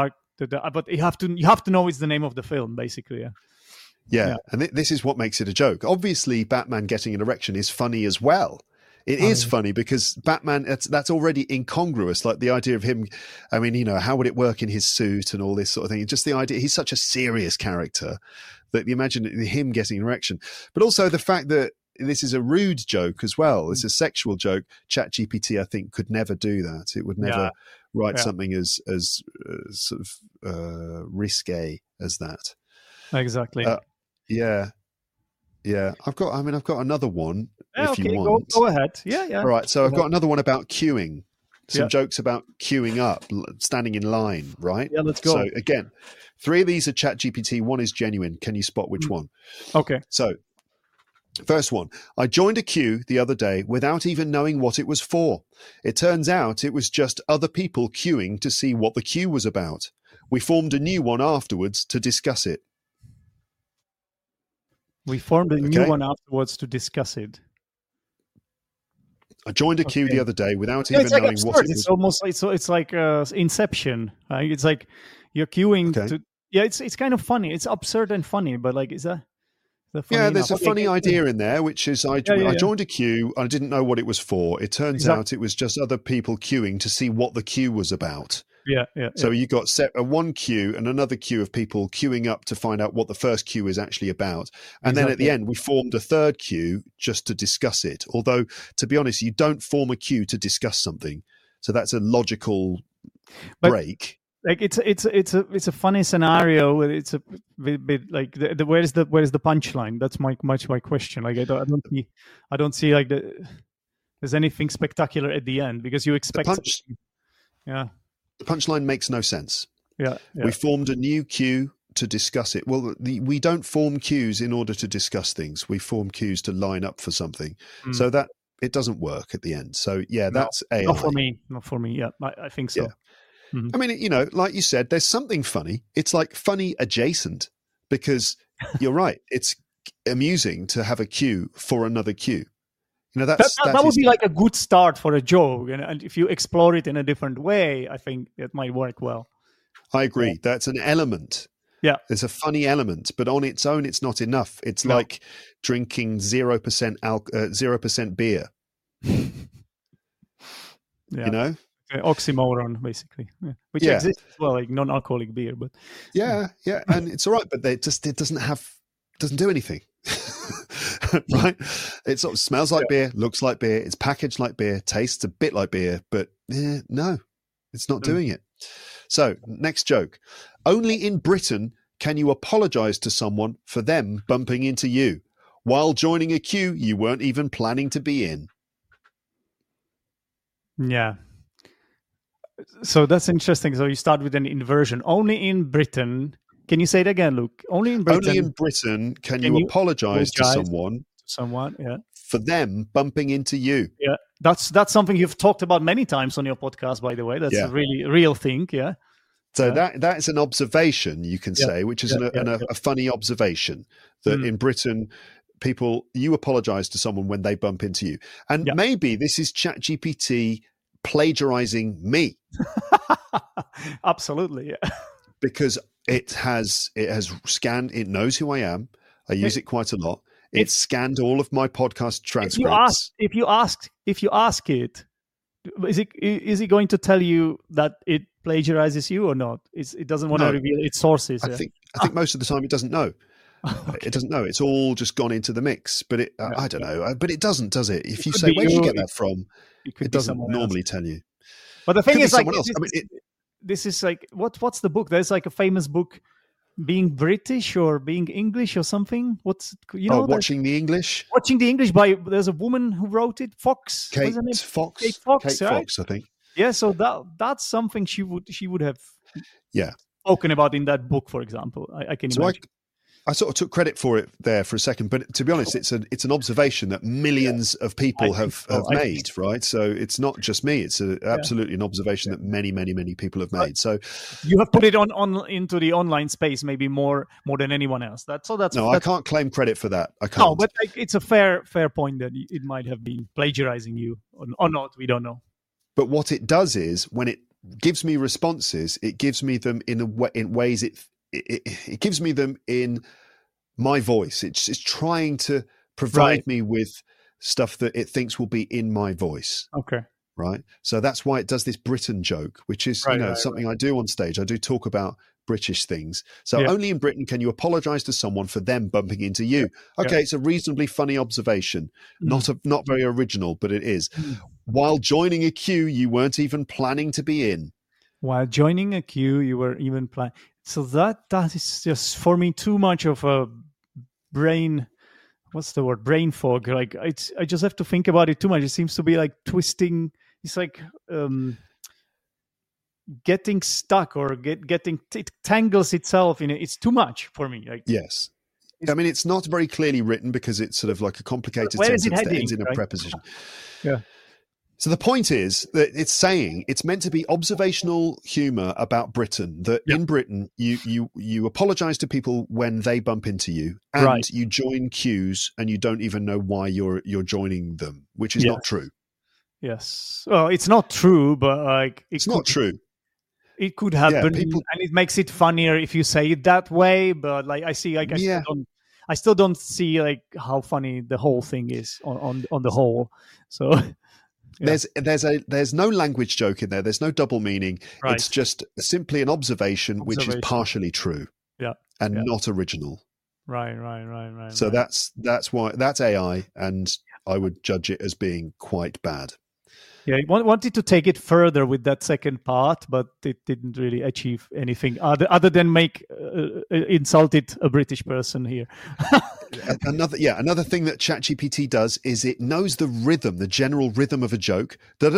But you have to know it's the name of the film, basically. Yeah. And this is what makes it a joke. Obviously, Batman getting an erection is funny as well. It is funny because Batman, that's already incongruous. Like the idea of him, I mean, how would it work in his suit and all this sort of thing? Just the idea, he's such a serious character that you imagine him getting an erection. But also the fact that this is a rude joke as well. It's a sexual joke. ChatGPT, I think, could never do that. It would never write something as sort of risque as that. Exactly. Yeah. I've got another one. If you want. Go ahead. Yeah. All right. So I've got another one about queuing. some jokes about queuing up, standing in line, right? Yeah, let's go. So again, 3 of these are ChatGPT, 1 is genuine. Can you spot which one? Okay. So first one, I joined a queue the other day without even knowing what it was for. It turns out it was just other people queuing to see what the queue was about. We formed a new one afterwards to discuss it. We formed a new one afterwards to discuss it. I joined a queue the other day without even knowing what it was. It's almost it's like Inception. Right? It's like you're queuing to. Yeah, it's kind of funny. It's absurd and funny, but like, is that? There's a funny idea in there, which is I joined a queue. I didn't know what it was for. It turns out it was just other people queuing to see what the queue was about. So you got set a one queue and another queue of people queuing up to find out what the first queue is actually about. And then at the end, we formed a third queue just to discuss it. Although, to be honest, you don't form a queue to discuss something. So that's a logical break. Like it's a funny scenario. It's a bit like where's the punchline? That's my question. Like I don't see like there's anything spectacular at the end because you expect. The punchline makes no sense. Yeah. We formed a new queue to discuss it. Well, we don't form queues in order to discuss things. We form queues to line up for something. So that it doesn't work at the end. So that's AI. Not for me. Yeah, I think so. Yeah. Mm-hmm. I mean, like you said, there's something funny. It's like funny adjacent because you're right. It's amusing to have a queue for another queue. That would be like a good start for a joke, and if you explore it in a different way, I think it might work well. I agree. That's an element. Yeah, there's a funny element, but on its own, it's not enough. It's like drinking 0% beer. Oxymoron, basically, which exists as well, like non-alcoholic beer. But and it's all right, but it doesn't do anything. Right? It sort of smells like beer, looks like beer, it's packaged like beer, tastes a bit like beer, but no, it's not doing it. So, next joke. Only in Britain can you apologize to someone for them bumping into you while joining a queue you weren't even planning to be in. Yeah. So that's interesting. So you start with an inversion. Only in Britain. Can you say it again, Luke? Only in Britain can you apologize to someone for them bumping into you. Yeah, that's something you've talked about many times on your podcast, by the way. That's a really real thing. Yeah. So that's an observation, you can say, which is a funny observation that in Britain, you apologize to someone when they bump into you. And maybe this is ChatGPT plagiarizing me. Absolutely, yeah. Because it has scanned, it knows who I am. I use it quite a lot. It's scanned all of my podcast transcripts. If you ask it, is it going to tell you that it plagiarizes you or not? It doesn't want to reveal its sources. I think most of the time it doesn't know. Okay. It doesn't know. It's all just gone into the mix. But I don't know. But it doesn't, does it? If you say, where did you get that from? It doesn't normally tell you. But the thing is, like, this is like, what's the book? There's like a famous book, Being British or Being English or something. Watching the English? Watching the English there's a woman who wrote it, Fox. Kate Fox, I think. Yeah, so that's something she would have spoken about in that book, for example. I can imagine. I sort of took credit for it there for a second, but to be honest, it's an observation that millions of people have made, right? So it's not just me; it's absolutely an observation that many, many, many people have made. So you have put it on into the online space, maybe more than anyone else. I can't claim credit for that. I can't. No, but it's a fair point that it might have been plagiarizing you or not. We don't know. But what it does is, when it gives me responses, it gives me them in ways it gives me them in my voice. It's trying to provide me with stuff that it thinks will be in my voice. Okay. Right. So that's why it does this Britain joke, which is something I do on stage. I do talk about British things. So only in Britain can you apologize to someone for them bumping into you. Okay, it's a reasonably funny observation. Not very original, but it is. While joining a queue you weren't even planning to be in. While joining a queue you were even planning. So that is just for me too much of a brain fog. Like I just have to think about it too much. It seems to be like twisting. it's like getting stuck or getting it tangles itself in it. It's too much for me. Like, yes. I mean, it's not very clearly written because it's sort of like a complicated where is it sentence that heading, ends in a right? preposition. Yeah. So the point is that it's saying it's meant to be observational humor about Britain, that in Britain you apologize to people when they bump into you, and you join queues and you don't even know why you're joining them, which is not true. Yes. Well, it's not true, but like it's not true. It could happen, and it makes it funnier if you say it that way. But like I see, like I still don't see like how funny the whole thing is on the whole. So there's no language joke in there. There's no double meaning. Right. It's just simply an observation which is partially true. And not original. Right. So that's why that's AI, and I would judge it as being quite bad. Yeah, I wanted to take it further with that second part, but it didn't really achieve anything other than make insulted a British person here. Another thing that ChatGPT does is it knows the rhythm, the general rhythm of a joke. It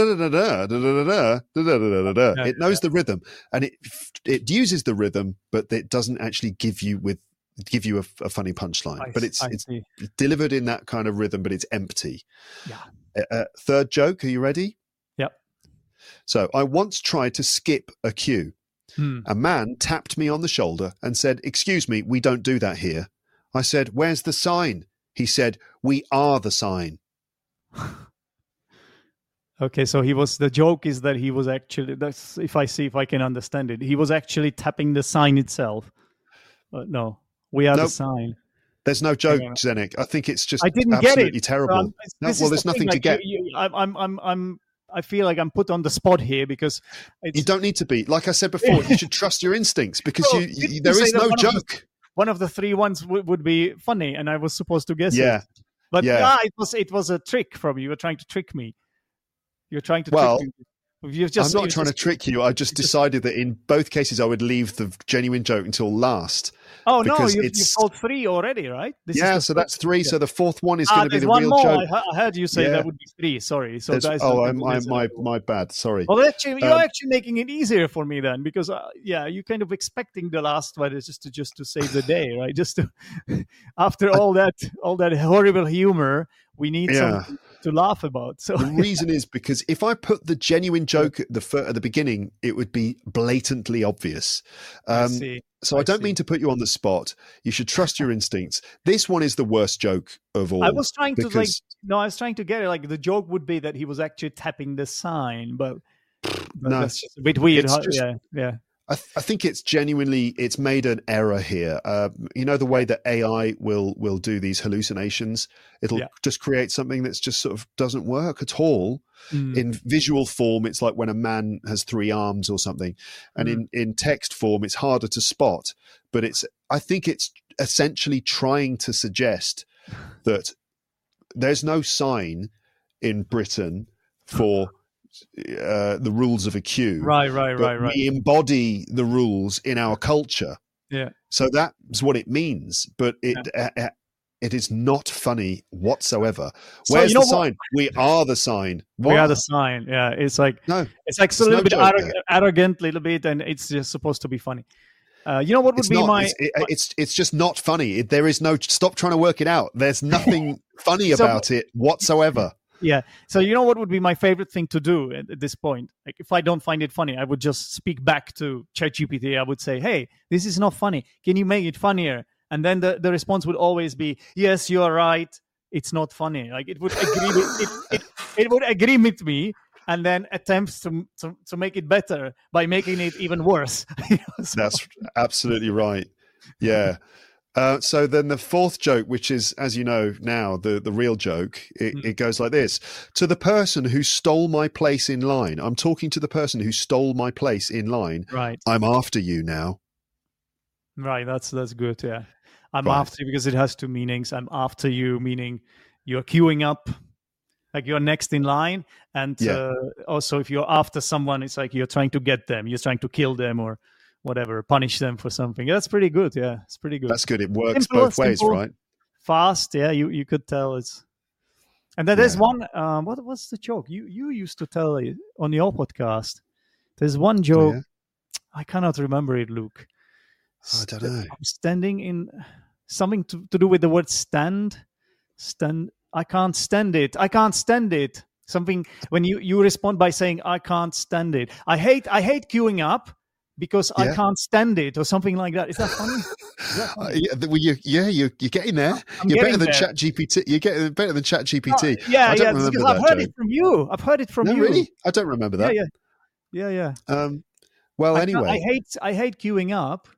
knows the rhythm, and it uses the rhythm, but it doesn't actually give you a funny punchline. But it's delivered in that kind of rhythm, but it's empty. Yeah. Third joke. Are you ready? Yep. So I once tried to skip a queue. A man tapped me on the shoulder and said, "Excuse me, we don't do that here." I said, "Where's the sign?" He said, "We are the sign." Okay, so the joke is that he was actually, that's if I can understand it, he was actually tapping the sign itself. No, we are the sign. There's no joke, Zdenek. I think it's just I didn't absolutely get it. terrible. There's nothing to get. I feel like I'm put on the spot here because you don't need to be. Like I said before, you should trust your instincts because there is no joke. One of the three ones would be funny, and I was supposed to guess it. But it was a trick from you. You were trying to trick me. You're trying to trick me. I'm not trying to trick you. I just decided that in both cases I would leave the genuine joke until last. Oh, no, you've told three already, right? So that's three. So the fourth one is going to be the real joke. I heard you say that would be three. Sorry. So my bad. Sorry. Well, actually, you're actually making it easier for me then, because you're kind of expecting the last one is just to save the day, right? Just to after all that horrible humor, we need something to laugh about. So the reason is because if I put the genuine joke at the beginning, it would be blatantly obvious. So I don't mean to put you on the spot. You should trust your instincts. This one is the worst joke of all. I was trying to get it. Like the joke would be that he was actually tapping the sign, but no, that's just a bit weird. I think it's made an error here. You know, the way that AI will do these hallucinations, it'll just create something that's just sort of doesn't work at all. In visual form, it's like when a man has three arms or something. And in text form, it's harder to spot. But I think it's essentially trying to suggest that there's no sign in Britain for the rules of a queue. Right. We embody the rules in our culture. Yeah. So that's what it means. But it is not funny whatsoever. Where's the sign? We are the sign. What? We are the sign. Yeah. It's like a little bit arrogant, little bit, and it's just supposed to be funny. You know what would it's just not funny. There is no, stop trying to work it out. There's nothing funny about it whatsoever. Yeah. So you know what would be my favorite thing to do at this point? Like if I don't find it funny, I would just speak back to ChatGPT. I would say, "Hey, this is not funny. Can you make it funnier?" And then the response would always be, "Yes, you are right. It's not funny." Like it would agree with it would agree with me, and then attempts to make it better by making it even worse. That's absolutely right. Yeah. So then the fourth joke, which is, as you know now, the real joke, it goes like this. To the person who stole my place in line. I'm talking to the person who stole my place in line. Right. I'm after you now. Right. That's good. Yeah. I'm after you because it has two meanings. I'm after you, meaning you're queuing up, like you're next in line. And also if you're after someone, it's like you're trying to get them. You're trying to kill them or whatever, punish them for something. That's pretty good. Yeah, it's pretty good. That's good. It works both ways, right? Fast. Yeah, you could tell it's And then there's one. What was the joke you used to tell it on your podcast? There's one joke. yeah? I cannot remember it, Luke. I don't know. I'm standing in something to do with the word stand. Stand. I can't stand it. I can't stand it. Something when you respond by saying I can't stand it. I hate queuing up because I can't stand it, or something like that. Is that funny? You're getting there. You're better than ChatGPT. You're getting better than ChatGPT. Yeah, I don't yeah. remember Because that I've heard joke. it from you. I've heard it from No, you. really? I don't remember that. Yeah. Well, I anyway, hate queuing up.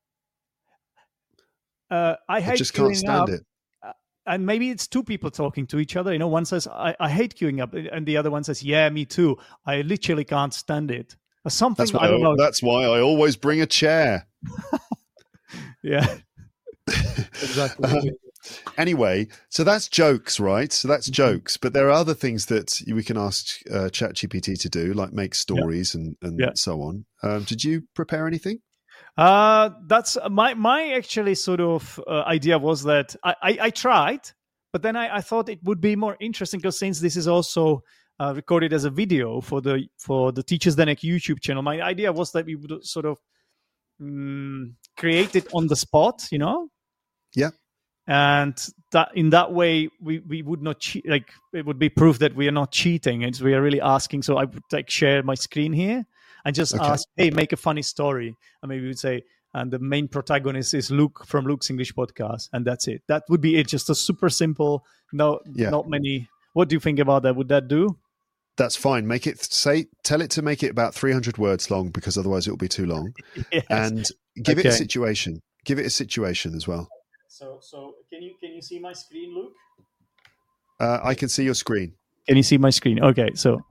I hate just queuing can't stand up. it. And maybe it's two people talking to each other. One says, I hate queuing up. And the other one says, yeah, me too. I literally can't stand it. Or something, I don't know. That's why I always bring a chair. Yeah. Exactly. Anyway, so that's jokes, right? So that's jokes. But there are other things that we can ask ChatGPT to do, like make stories and so on. Did you prepare anything? That's my actually sort of idea was that I tried, but then I thought it would be more interesting because since this is also recorded as a video for the Teachers Denek YouTube channel, my idea was that we would sort of create it on the spot, Yeah. And that in that way we would not cheat. Like it would be proof that we are not cheating, and we are really asking. So I would share my screen here and just ask, hey, make a funny story. And maybe we would say, and the main protagonist is Luke from Luke's English podcast. And that's it. That would be it. Just a super simple, not many. What do you think about that? Would that do? That's fine. Tell it to make it about 300 words long, because otherwise it will be too long. Yes. And give it a situation. Give it a situation as well. So can you see my screen, Luke? I can see your screen. Can you see my screen? Okay, so.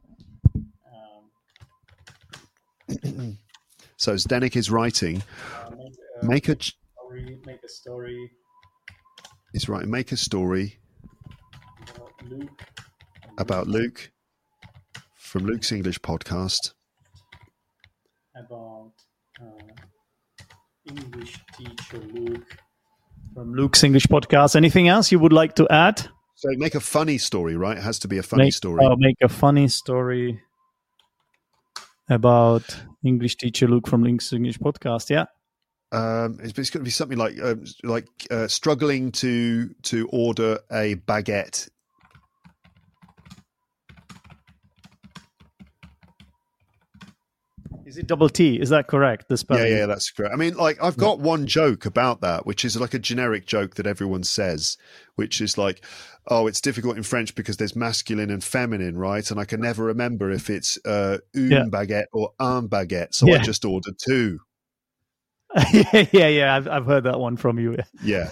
So Zdenek is writing. Make a story. He's writing. Make a story about Luke from Luke's English podcast. About English teacher Luke from Luke's English podcast. Anything else you would like to add? So make a funny story, right? It has to be a funny story. Make a funny story about English teacher Luke from Luke's English podcast. Yeah. It's going to be something like struggling to order a baguette. Is it double T? Is that correct? The spelling? Yeah, that's correct. I mean, I've got one joke about that, which is like a generic joke that everyone says, which is like, oh, it's difficult in French because there's masculine and feminine, right? And I can never remember if it's une baguette or un baguette, so I just ordered two. Yeah. I've heard that one from you. Yeah.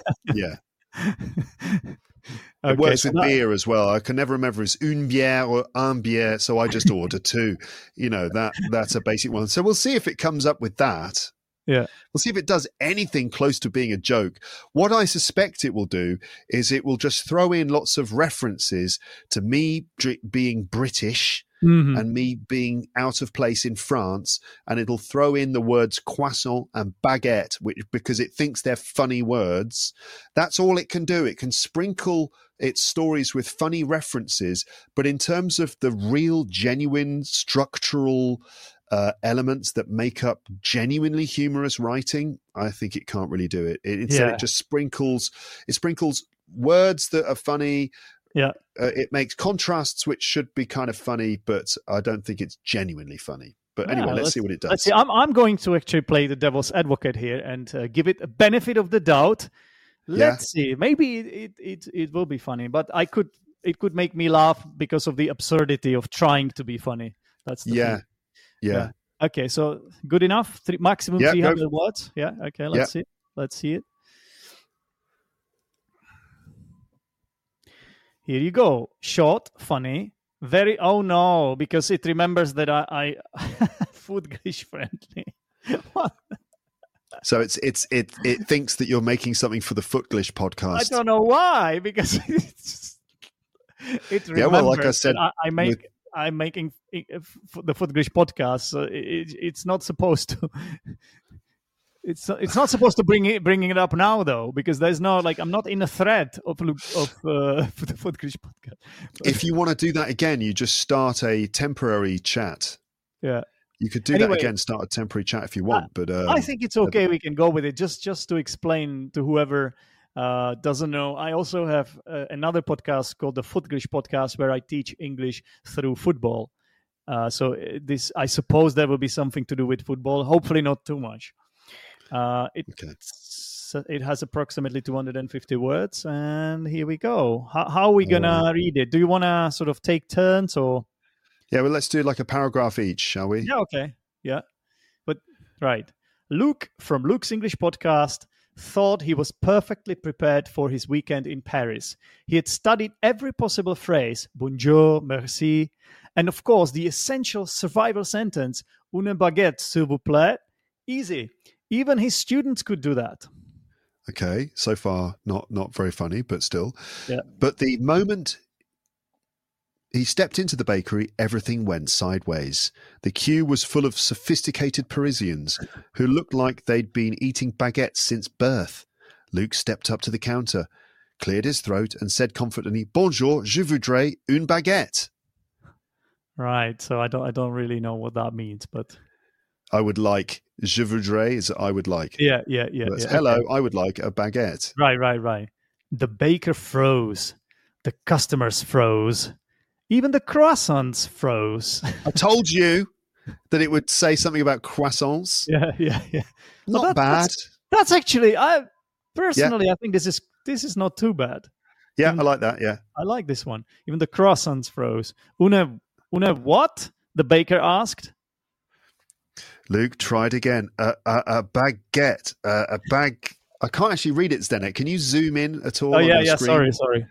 It works with beer as well. I can never remember if it's une bière or un bière, so I just order two. That's a basic one. So we'll see if it comes up with that. Yeah. We'll see if it does anything close to being a joke. What I suspect it will do is it will just throw in lots of references to me being British and me being out of place in France, and it'll throw in the words croissant and baguette, because it thinks they're funny words. That's all it can do. It can sprinkle its stories with funny references, but in terms of the real, genuine, structural elements that make up genuinely humorous writing, I think it can't really do it. Instead, it just sprinkles words that are funny. Yeah. It makes contrasts which should be kind of funny, but I don't think it's genuinely funny. But anyway, let's see what it does. Let's see. I'm going to actually play the devil's advocate here and give it a benefit of the doubt. Let's see. Maybe it will be funny, but it could make me laugh because of the absurdity of trying to be funny. That's the thing. Yeah. Okay, so good enough. Maximum 300 words. Yeah. Okay. Let's see. Let's see it. Here you go. Short, funny, very. Oh no, because it remembers that I Foodglish friendly. So it thinks that you're making something for the Footglish podcast. I don't know why, because it remembers. Like I said, I'm making the Footglish podcast. So it's not supposed to. It's not supposed to bringing it up now though, because there's no like I'm not in a thread of the Footglish podcast. If you want to do that again, you just start a temporary chat. Yeah, you could do that again. Start a temporary chat if you want, but I think it's okay. We can go with it just to explain to whoever doesn't know. I also have another podcast called the Footglish Podcast where I teach English through football. So this, I suppose, there will be something to do with football. Hopefully, not too much. It has approximately 250 words, and here we go. How are we gonna read it? Do you want to sort of take turns, or? Yeah, well, let's do like a paragraph each, shall we? Yeah, okay. Yeah, but right. Luke from Luke's English Podcast thought he was perfectly prepared for his weekend in Paris. He had studied every possible phrase: bonjour, merci, and of course the essential survival sentence: une baguette, s'il vous plaît. Easy. Even his students could do that. Okay, so far not very funny, but still. Yeah. But the moment he stepped into the bakery, everything went sideways. The queue was full of sophisticated Parisians who looked like they'd been eating baguettes since birth. Luke stepped up to the counter, cleared his throat, and said confidently, "Bonjour, je voudrais une baguette." Right. So I don't really know what that means, but I would like. Je voudrais is I would like. Yeah. Hello, okay. I would like a baguette. Right. The baker froze. The customers froze. Even the croissants froze. I told you that it would say something about croissants. Yeah. Not bad. That's actually, I think this is not too bad. Yeah, I like that. Yeah, I like this one. Even the croissants froze. Una what? The baker asked. Luke tried again. A baguette. A bag. I can't actually read it, Zdenek. Can you zoom in at all? Oh, yeah. Sorry.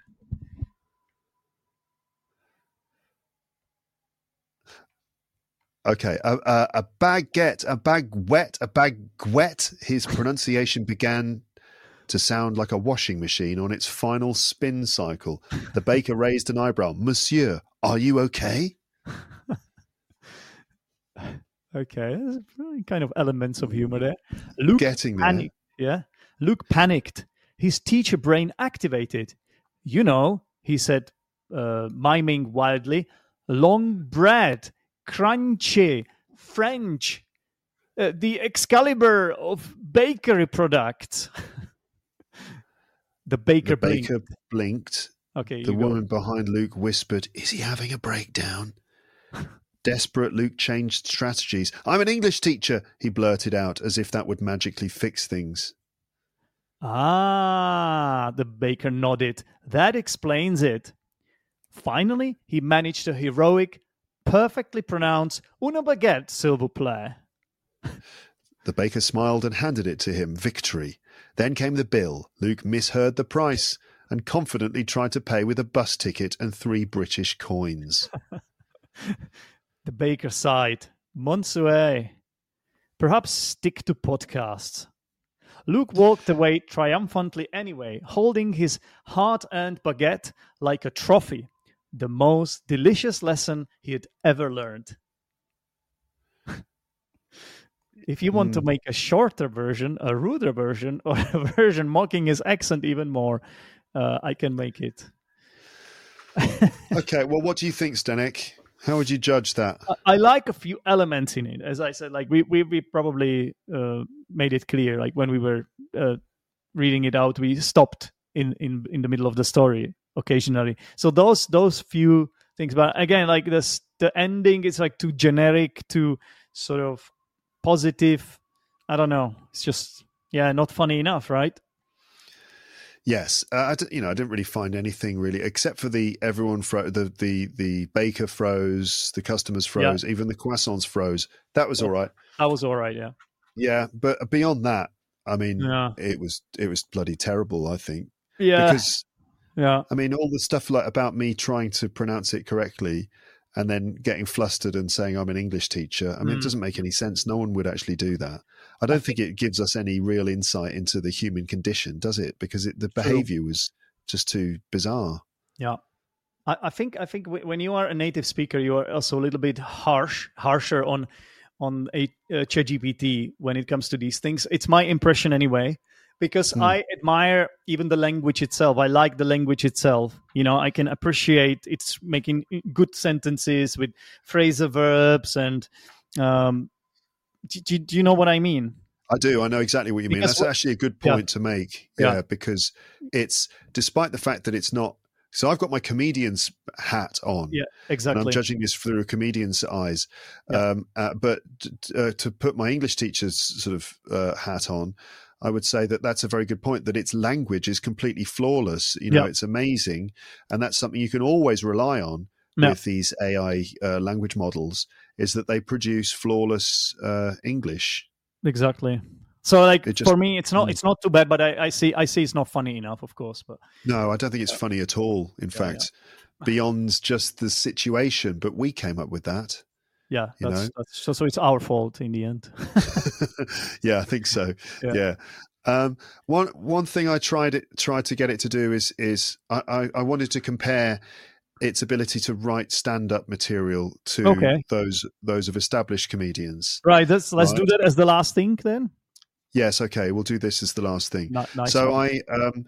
Okay. A baguette. A baguette. His pronunciation began to sound like a washing machine on its final spin cycle. The baker raised an eyebrow. "Monsieur, are you okay?" Okay, there's kind of elements of humor there. Luke getting panicked. Yeah, Luke panicked. His teacher brain activated. You know, he said, miming wildly, "Long bread, crunchy, French, the Excalibur of bakery products." The baker blinked. Okay, the woman behind Luke whispered, "Is he having a breakdown?" Desperate, Luke changed strategies. "I'm an English teacher," he blurted out, as if that would magically fix things. Ah, the baker nodded. That explains it. Finally, he managed a heroic, perfectly pronounced "une baguette, s'il vous plaît." The baker smiled and handed it to him. Victory. Then came the bill. Luke misheard the price and confidently tried to pay with a bus ticket and 3 British coins. The baker sighed. "Monsieur, perhaps stick to podcasts." Luke walked away triumphantly anyway, holding his hard-earned baguette like a trophy, the most delicious lesson he had ever learned. If you want to make a shorter version, a ruder version, or a version mocking his accent even more, I can make it. Okay, well, what do you think, Zdenek? How would you judge that? I like a few elements in it. As I said, like we probably made it clear. Like when we were reading it out, we stopped in the middle of the story occasionally. So those few things. But again, like the ending is like too generic, too sort of positive. I don't know. It's just not funny enough, right? Yes, I didn't really find anything really, except for the baker froze, the customers froze, even the croissants froze. That was all right. That was all right, yeah. Yeah, but beyond that, I mean, it was bloody terrible, I think. Yeah. Because, I mean, all the stuff like about me trying to pronounce it correctly and then getting flustered and saying I'm an English teacher. I mean, it doesn't make any sense. No one would actually do that. I don't think it gives us any real insight into the human condition, does it? Because the behavior was just too bizarre. Yeah. I think when you are a native speaker, you are also a little bit harsher on ChatGPT when it comes to these things. It's my impression anyway, because I admire even the language itself. I like the language itself. I can appreciate it's making good sentences with phrasal verbs and do you know what I mean? I do. I know exactly what you mean. That's actually a good point to make. Yeah, because it's, despite the fact that it's not. So I've got my comedian's hat on. Yeah, exactly. And I'm judging this through a comedian's eyes. Yeah. But to put my English teacher's sort of hat on, I would say that that's a very good point, that its language is completely flawless. It's amazing. And that's something you can always rely on with these AI language models, is that they produce flawless English. Exactly. So for me, it's not too bad, but I see it's not funny enough, of course. But no, I don't think it's funny at all. In fact, beyond just the situation, but we came up with that. Yeah, so it's our fault in the end. Yeah, I think so. Yeah. One thing I tried to get it to do is I wanted to compare its ability to write stand-up material to those of established comedians. Right. Let's do that as the last thing then. Yes, okay. We'll do this as the last thing. Nice. So am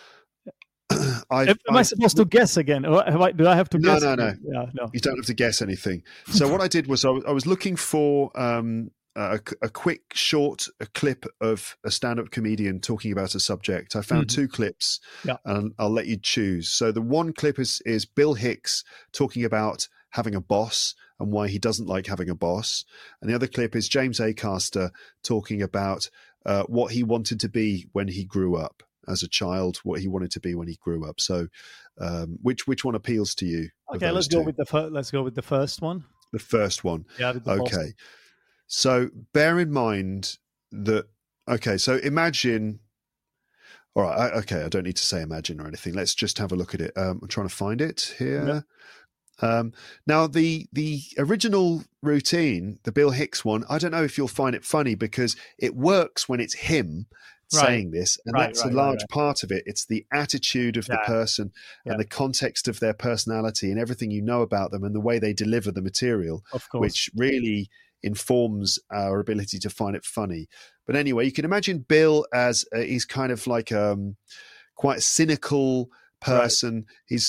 I supposed to guess again? Or do I have to guess? No. Yeah, no. You don't have to guess anything. So what I did was I was looking for a quick, short clip of a stand-up comedian talking about a subject. I found two clips, and I'll let you choose. So the one clip is Bill Hicks talking about having a boss and why he doesn't like having a boss. And the other clip is James Acaster talking about what he wanted to be when he grew up as a child, what he wanted to be when he grew up. So which one appeals to you? Okay, let's go with the first one. The first one. Yeah. Okay. So bear in mind that, so imagine, all right, I don't need to say imagine or anything. Let's just have a look at it. I'm trying to find it here. Now, the original routine, the Bill Hicks one, I don't know if you'll find it funny because it works when it's him saying this, and that's a large part of it. It's the attitude of the person and the context of their personality and everything you know about them and the way they deliver the material, of course, which really informs our ability to find it funny. But anyway, you can imagine Bill as he's kind of like quite a cynical person. He's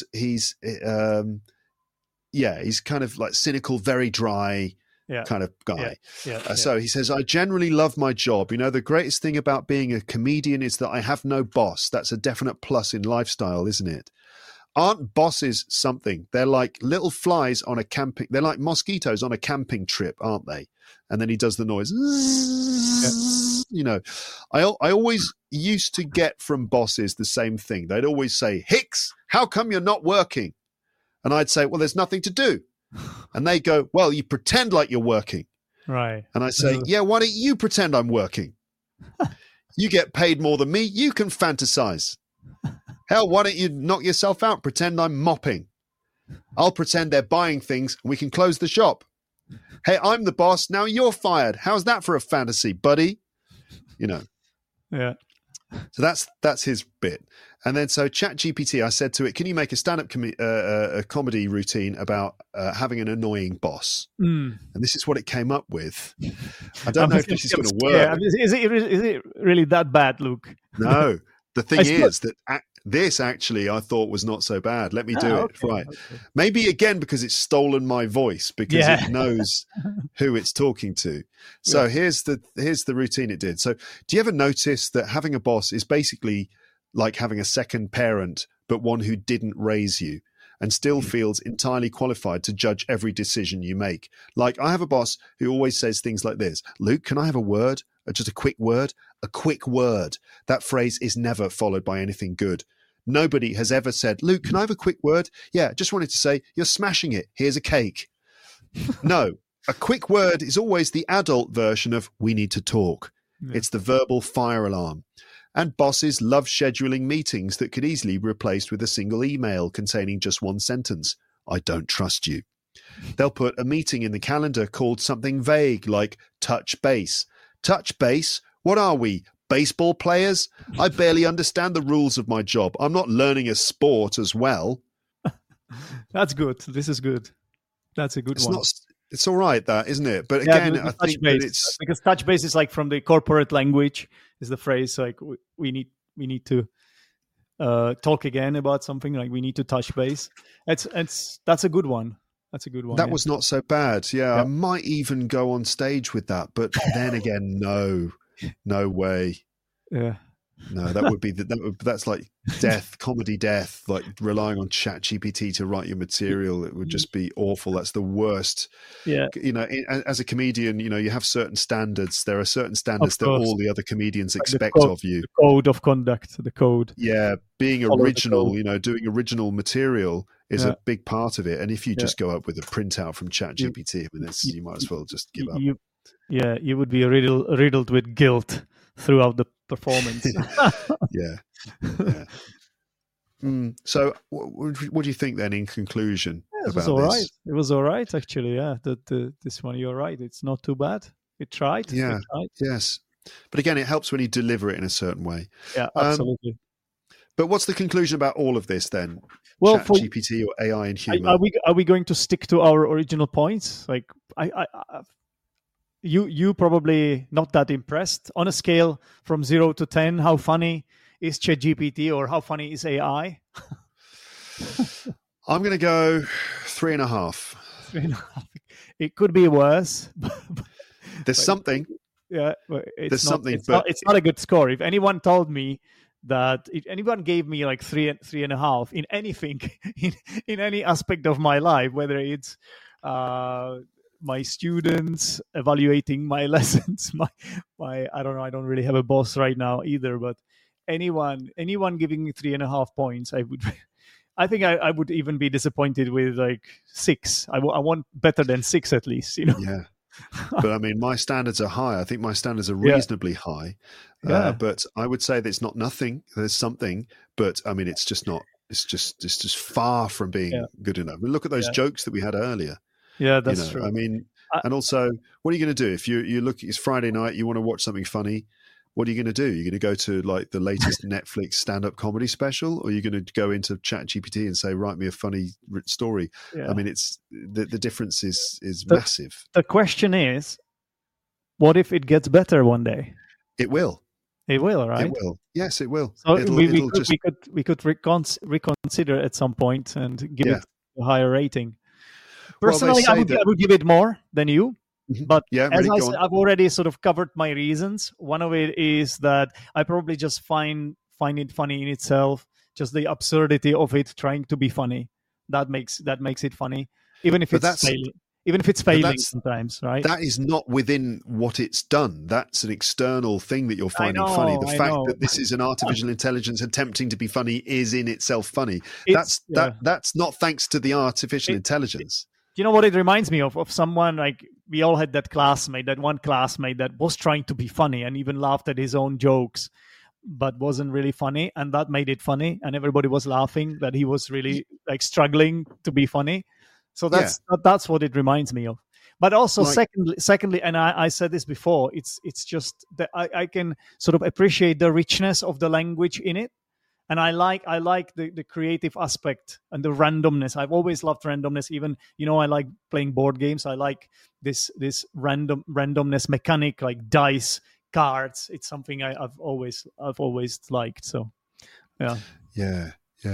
kind of like cynical, very dry kind of guy. So he says, I generally love my job. The greatest thing about being a comedian is that I have no boss. That's a definite plus in lifestyle, isn't it? Aren't bosses something? They're like little flies on a camping. They're like mosquitoes on a camping trip, aren't they? And then he does the noise. I always used to get from bosses the same thing. They'd always say, Hicks, how come you're not working? And I'd say, well, there's nothing to do. And they go, well, you pretend like you're working. Right. And I say, yeah, why don't you pretend I'm working? You get paid more than me. You can fantasize. Hell, why don't you knock yourself out? Pretend I'm mopping. I'll pretend they're buying things and we can close the shop. Hey, I'm the boss. Now you're fired. How's that for a fantasy, buddy? Yeah. So that's his bit. And then so ChatGPT, I said to it, can you make a stand-up a comedy routine about having an annoying boss? And this is what it came up with. I don't know if this is going to work. Yeah. Is it really that bad, Luke? No. The thing is that this actually I thought was not so bad. Let me do it. Right. Okay. Maybe again because it's stolen my voice because it knows who it's talking to. So here's the routine it did. So do you ever notice that having a boss is basically like having a second parent, but one who didn't raise you and still feels entirely qualified to judge every decision you make? Like I have a boss who always says things like this: Luke, can I have a word? Just a quick word? A quick word. That phrase is never followed by anything good. Nobody has ever said, Luke, can I have a quick word? Yeah, just wanted to say, you're smashing it. Here's a cake. No, a quick word is always the adult version of we need to talk. Yeah. It's the verbal fire alarm. And bosses love scheduling meetings that could easily be replaced with a single email containing just one sentence. I don't trust you. They'll put a meeting in the calendar called something vague like touch base. Touch base? What are we? Baseball players? I barely understand the rules of my job. I'm not learning a sport as well. That's good. This is good. That's a good one. It's all right, that, isn't it? But Yeah, again, the I touch think base, that it's because touch base is like from the corporate language is the phrase like we need to talk again about something, like we need to touch base. That's a good one. That's a good one. that Yeah. was not so bad. Yeah, I Yeah. might even go on stage with that, but then again, no way. Yeah. No, that would be that's like death, comedy death, like relying on ChatGPT to write your material. It would just be awful. That's the worst. Yeah. As a comedian, you have certain standards. There are certain Of standards that course. all the other comedians Like expect of you. the code of conduct, the code. Yeah, being Follow the original, code. doing original material is Yeah. a big part of it. And if you Yeah. just go up with a printout from ChatGPT, I mean, you might as well just give up. You would be riddled with guilt throughout the performance. Yeah. So, what do you think then? In conclusion, It was about all this? right. It was all right, actually. Yeah, this one, you're right. It's not too bad. It tried. Yeah. It tried. Yes, but again, it helps when you deliver it in a certain way. Yeah, absolutely. But what's the conclusion about all of this then? Well, ChatGPT or AI and humor? are we going to stick to our original points? Like you probably not that impressed. On a scale from 0 to 10, how funny is ChatGPT or how funny is AI? I'm going to go 3.5. 3.5. It could be worse. There's something. Yeah, but There's something. It's not a good score. If anyone told me that, if anyone gave me like 3.5 in anything, in any aspect of my life, whether it's my students evaluating my lessons, my I don't know, I don't really have a boss right now either, but anyone giving me 3.5 points, I think I would even be disappointed with like 6. I want better than 6 at least, Yeah. But I mean, my standards are high. I think my standards are reasonably high. But I would say that it's not nothing. There's something, but I mean, it's just not. It's just far from being good enough. I mean, look at those jokes that we had earlier. Yeah, that's true. I mean, and also, what are you going to do if you look? It's Friday night. You want to watch something funny. What are you going to do? You're going to go to like the latest Netflix stand-up comedy special, or you're going to go into ChatGPT and say, "Write me a funny story." Yeah. I mean, it's the difference is massive. The question is, what if it gets better one day? It will. It will, right? It will. Yes, it will. So we could reconsider at some point and give it a higher rating. Personally, I would give it more than you. But as I said, I've already sort of covered my reasons. One of it is that I probably just find it funny in itself, just the absurdity of it trying to be funny. That makes it funny, even if it's failing. Even if it's failing sometimes, right? That is not within what it's done. That's an external thing that you're finding funny. The fact that this is an artificial intelligence attempting to be funny is in itself funny. That's not thanks to the artificial intelligence. You know what it reminds me of? Of someone, like, we all had that one classmate that was trying to be funny and even laughed at his own jokes, but wasn't really funny. And that made it funny. And everybody was laughing that he was really like struggling to be funny. So that's what it reminds me of. But also, secondly, and I said this before, it's just that I can sort of appreciate the richness of the language in it. And I like the creative aspect and the randomness. I've always loved randomness. Even, I like playing board games. I like this randomness mechanic, like dice, cards. It's something I've always liked. So, yeah.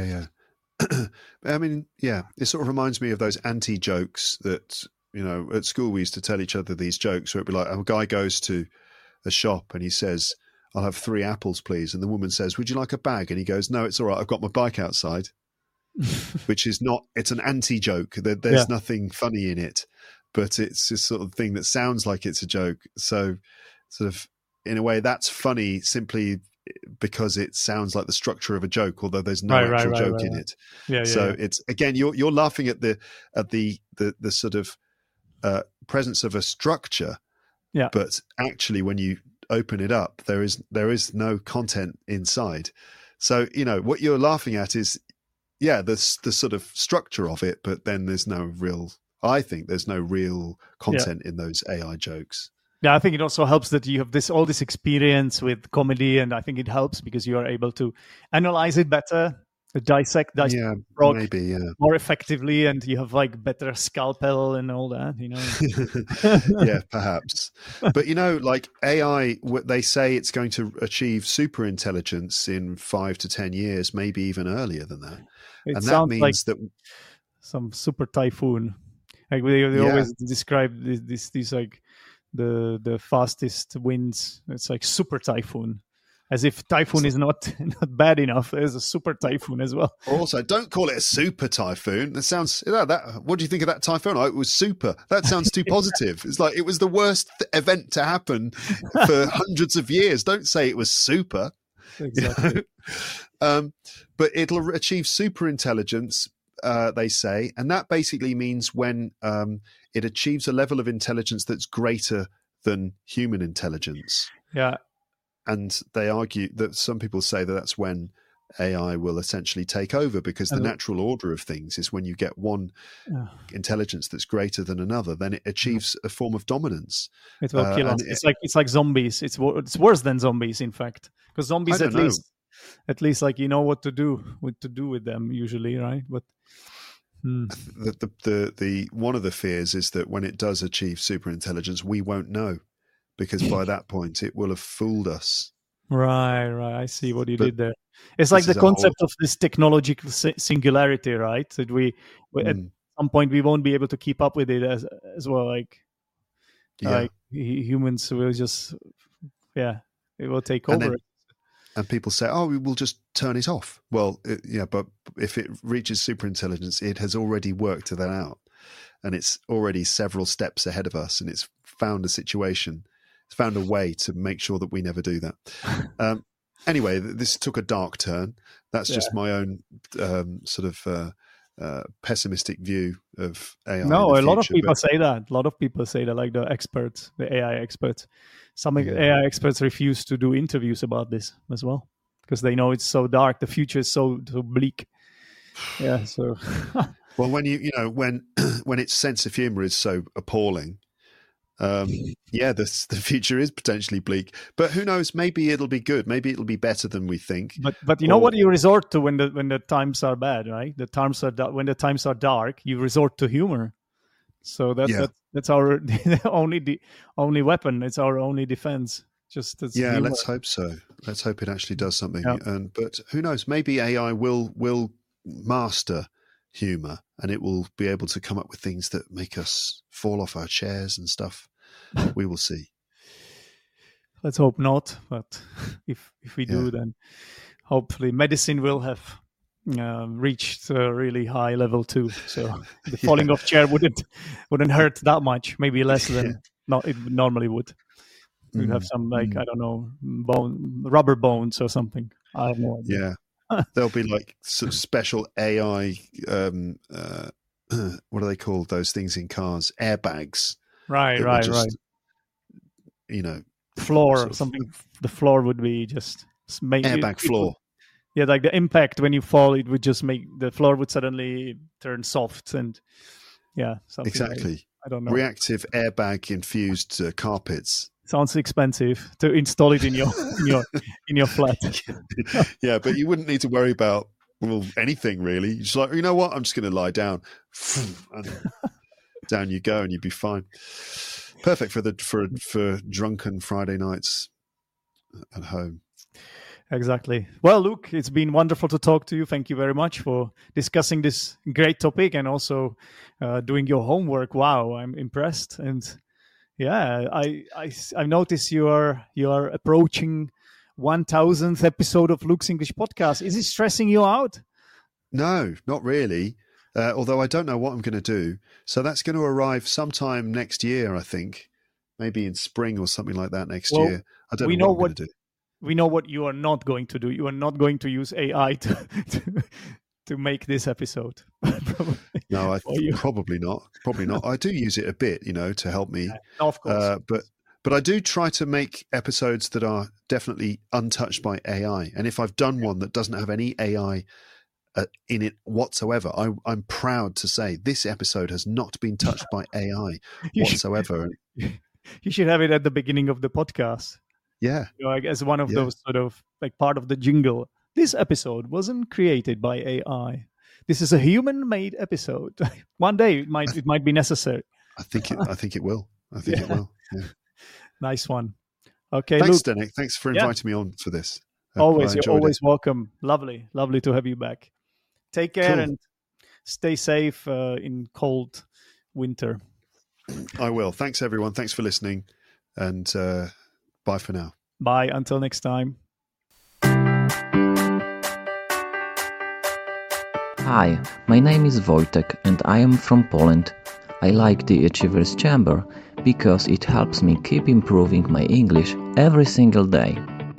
I mean, it sort of reminds me of those anti-jokes that, at school we used to tell each other these jokes where it'd be like a guy goes to a shop and he says, "I'll have 3 apples, please." And the woman says, "Would you like a bag?" And he goes, "No, it's all right. I've got my bike outside," which is it's an anti-joke. There's nothing funny in it, but it's this sort of thing that sounds like it's a joke. So sort of in a way that's funny simply because it sounds like the structure of a joke, although there's no actual joke in it. It's, again, you're laughing at the sort of presence of a structure. Yeah. But actually when you open it up, there is no content inside. So, what you're laughing at is, the sort of structure of it, but then there's no real content in those AI jokes. Yeah, I think it also helps that you have all this experience with comedy, and I think it helps because you are able to analyze it better. dissect Yeah, frog maybe. Yeah. more effectively, and you have like better scalpel and all that, Yeah, perhaps. But like AI, they say it's going to achieve super intelligence in 5 to 10 years, maybe even earlier than that. It And that sounds like means that, some super typhoon. Like they yeah, always describe these like the fastest winds. It's like super typhoon, as if typhoon is not bad enough. There's a super typhoon as well. also, don't call it a super typhoon. That sounds, what do you think of that typhoon? Oh, it was super. That sounds too positive. It's like it was the worst event to happen for hundreds of years. Don't say it was super. Exactly. But it'll achieve super intelligence, they say, and that basically means when it achieves a level of intelligence that's greater than human intelligence. Yeah. And they argue that some people say that that's when AI will essentially take over, because the natural order of things is when you get one intelligence that's greater than another, then it achieves a form of dominance. It will kill us. It's like zombies. It's worse than zombies, in fact, because zombies at least like what to do with them usually, right? But the one of the fears is that when it does achieve super intelligence, we won't know, because by that point it will have fooled us. Right. I see what you did there. It's like the concept of this technological singularity, right? That at some point we won't be able to keep up with it as well. Like humans will just, it will take over. And people say, "Oh, we will just turn it off." Well, but if it reaches superintelligence, it has already worked that out, and it's already several steps ahead of us, and it's found a situation, it's found a way to make sure that we never do that. Anyway, this took a dark turn. That's just my own sort of pessimistic view of AI. No, a lot of people say that. A lot of people say that, like the experts, the AI experts. Some AI experts refuse to do interviews about this as well, because they know it's so dark. The future is so bleak. Yeah. So, well, when when its sense of humor is so appalling, the future is potentially bleak. But who knows? Maybe it'll be good. Maybe it'll be better than we think. But you know what you resort to when the times are bad, right? When the times are dark, you resort to humor. So that's our only weapon. It's our only defense. Humor. Let's hope so. Let's hope it actually does something. Yeah. But who knows? Maybe AI will master humor, and it will be able to come up with things that make us fall off our chairs and stuff. We will see. Let's hope not. But if we do, then hopefully medicine will have reached a really high level too. So the falling off chair wouldn't hurt that much. Maybe less than it normally would. We'd have some I don't know, rubber bones or something. I have no idea. Yeah. There'll be like sort of special AI, what are they called? Those things in cars, airbags. Right. Floor or something. The floor would be just airbag floor. Yeah, like the impact when you fall, it would just make the floor would suddenly turn soft and something. Exactly. Like, I don't know. Reactive airbag infused carpets. Sounds expensive to install it in your flat. Yeah, but you wouldn't need to worry about anything really. You're just like, you know what? I'm just going to lie down, and down you go, and you'd be fine. Perfect for drunken Friday nights at home. Exactly. Well, Luke, it's been wonderful to talk to you. Thank you very much for discussing this great topic and also doing your homework. Wow, I'm impressed. And I noticed you are approaching 1000th episode of Luke's English Podcast. Is it stressing you out? No, not really. Although I don't know what I'm going to do. So that's going to arrive sometime next year, I think. Maybe in spring or something like that next year. I don't know what I'm going to do. We know what you are not going to do. You are not going to use AI to make this episode. No, probably not. Probably not. I do use it a bit, to help me. Yeah, of course. But I do try to make episodes that are definitely untouched by AI. And if I've done one that doesn't have any AI in it whatsoever, I'm proud to say this episode has not been touched by AI whatsoever. You should have it at the beginning of the podcast. Yeah. As one of those sort of like part of the jingle. This episode wasn't created by AI. This is a human-made episode. One day it might be necessary. I think it will. I think it will. Yeah. Nice one. Okay, thanks, Luke. Zdenek. Thanks for inviting me on for this. You're always welcome. Lovely to have you back. Take care and stay safe in cold winter. I will. Thanks, everyone. Thanks for listening, and bye for now. Bye. Until next time. Hi, my name is Wojtek and I am from Poland. I like the Achievers Chamber because it helps me keep improving my English every single day.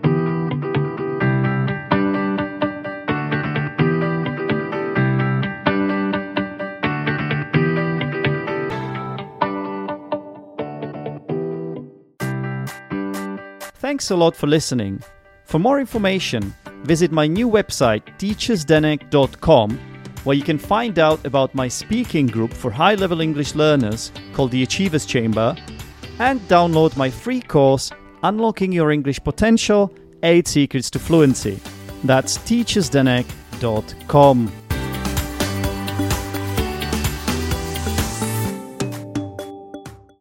Thanks a lot for listening. For more information, visit my new website teachersdenek.com, where you can find out about my speaking group for high-level English learners called the Achievers Chamber, and download my free course, Unlocking Your English Potential, 8 Secrets to Fluency. That's teachersdenek.com.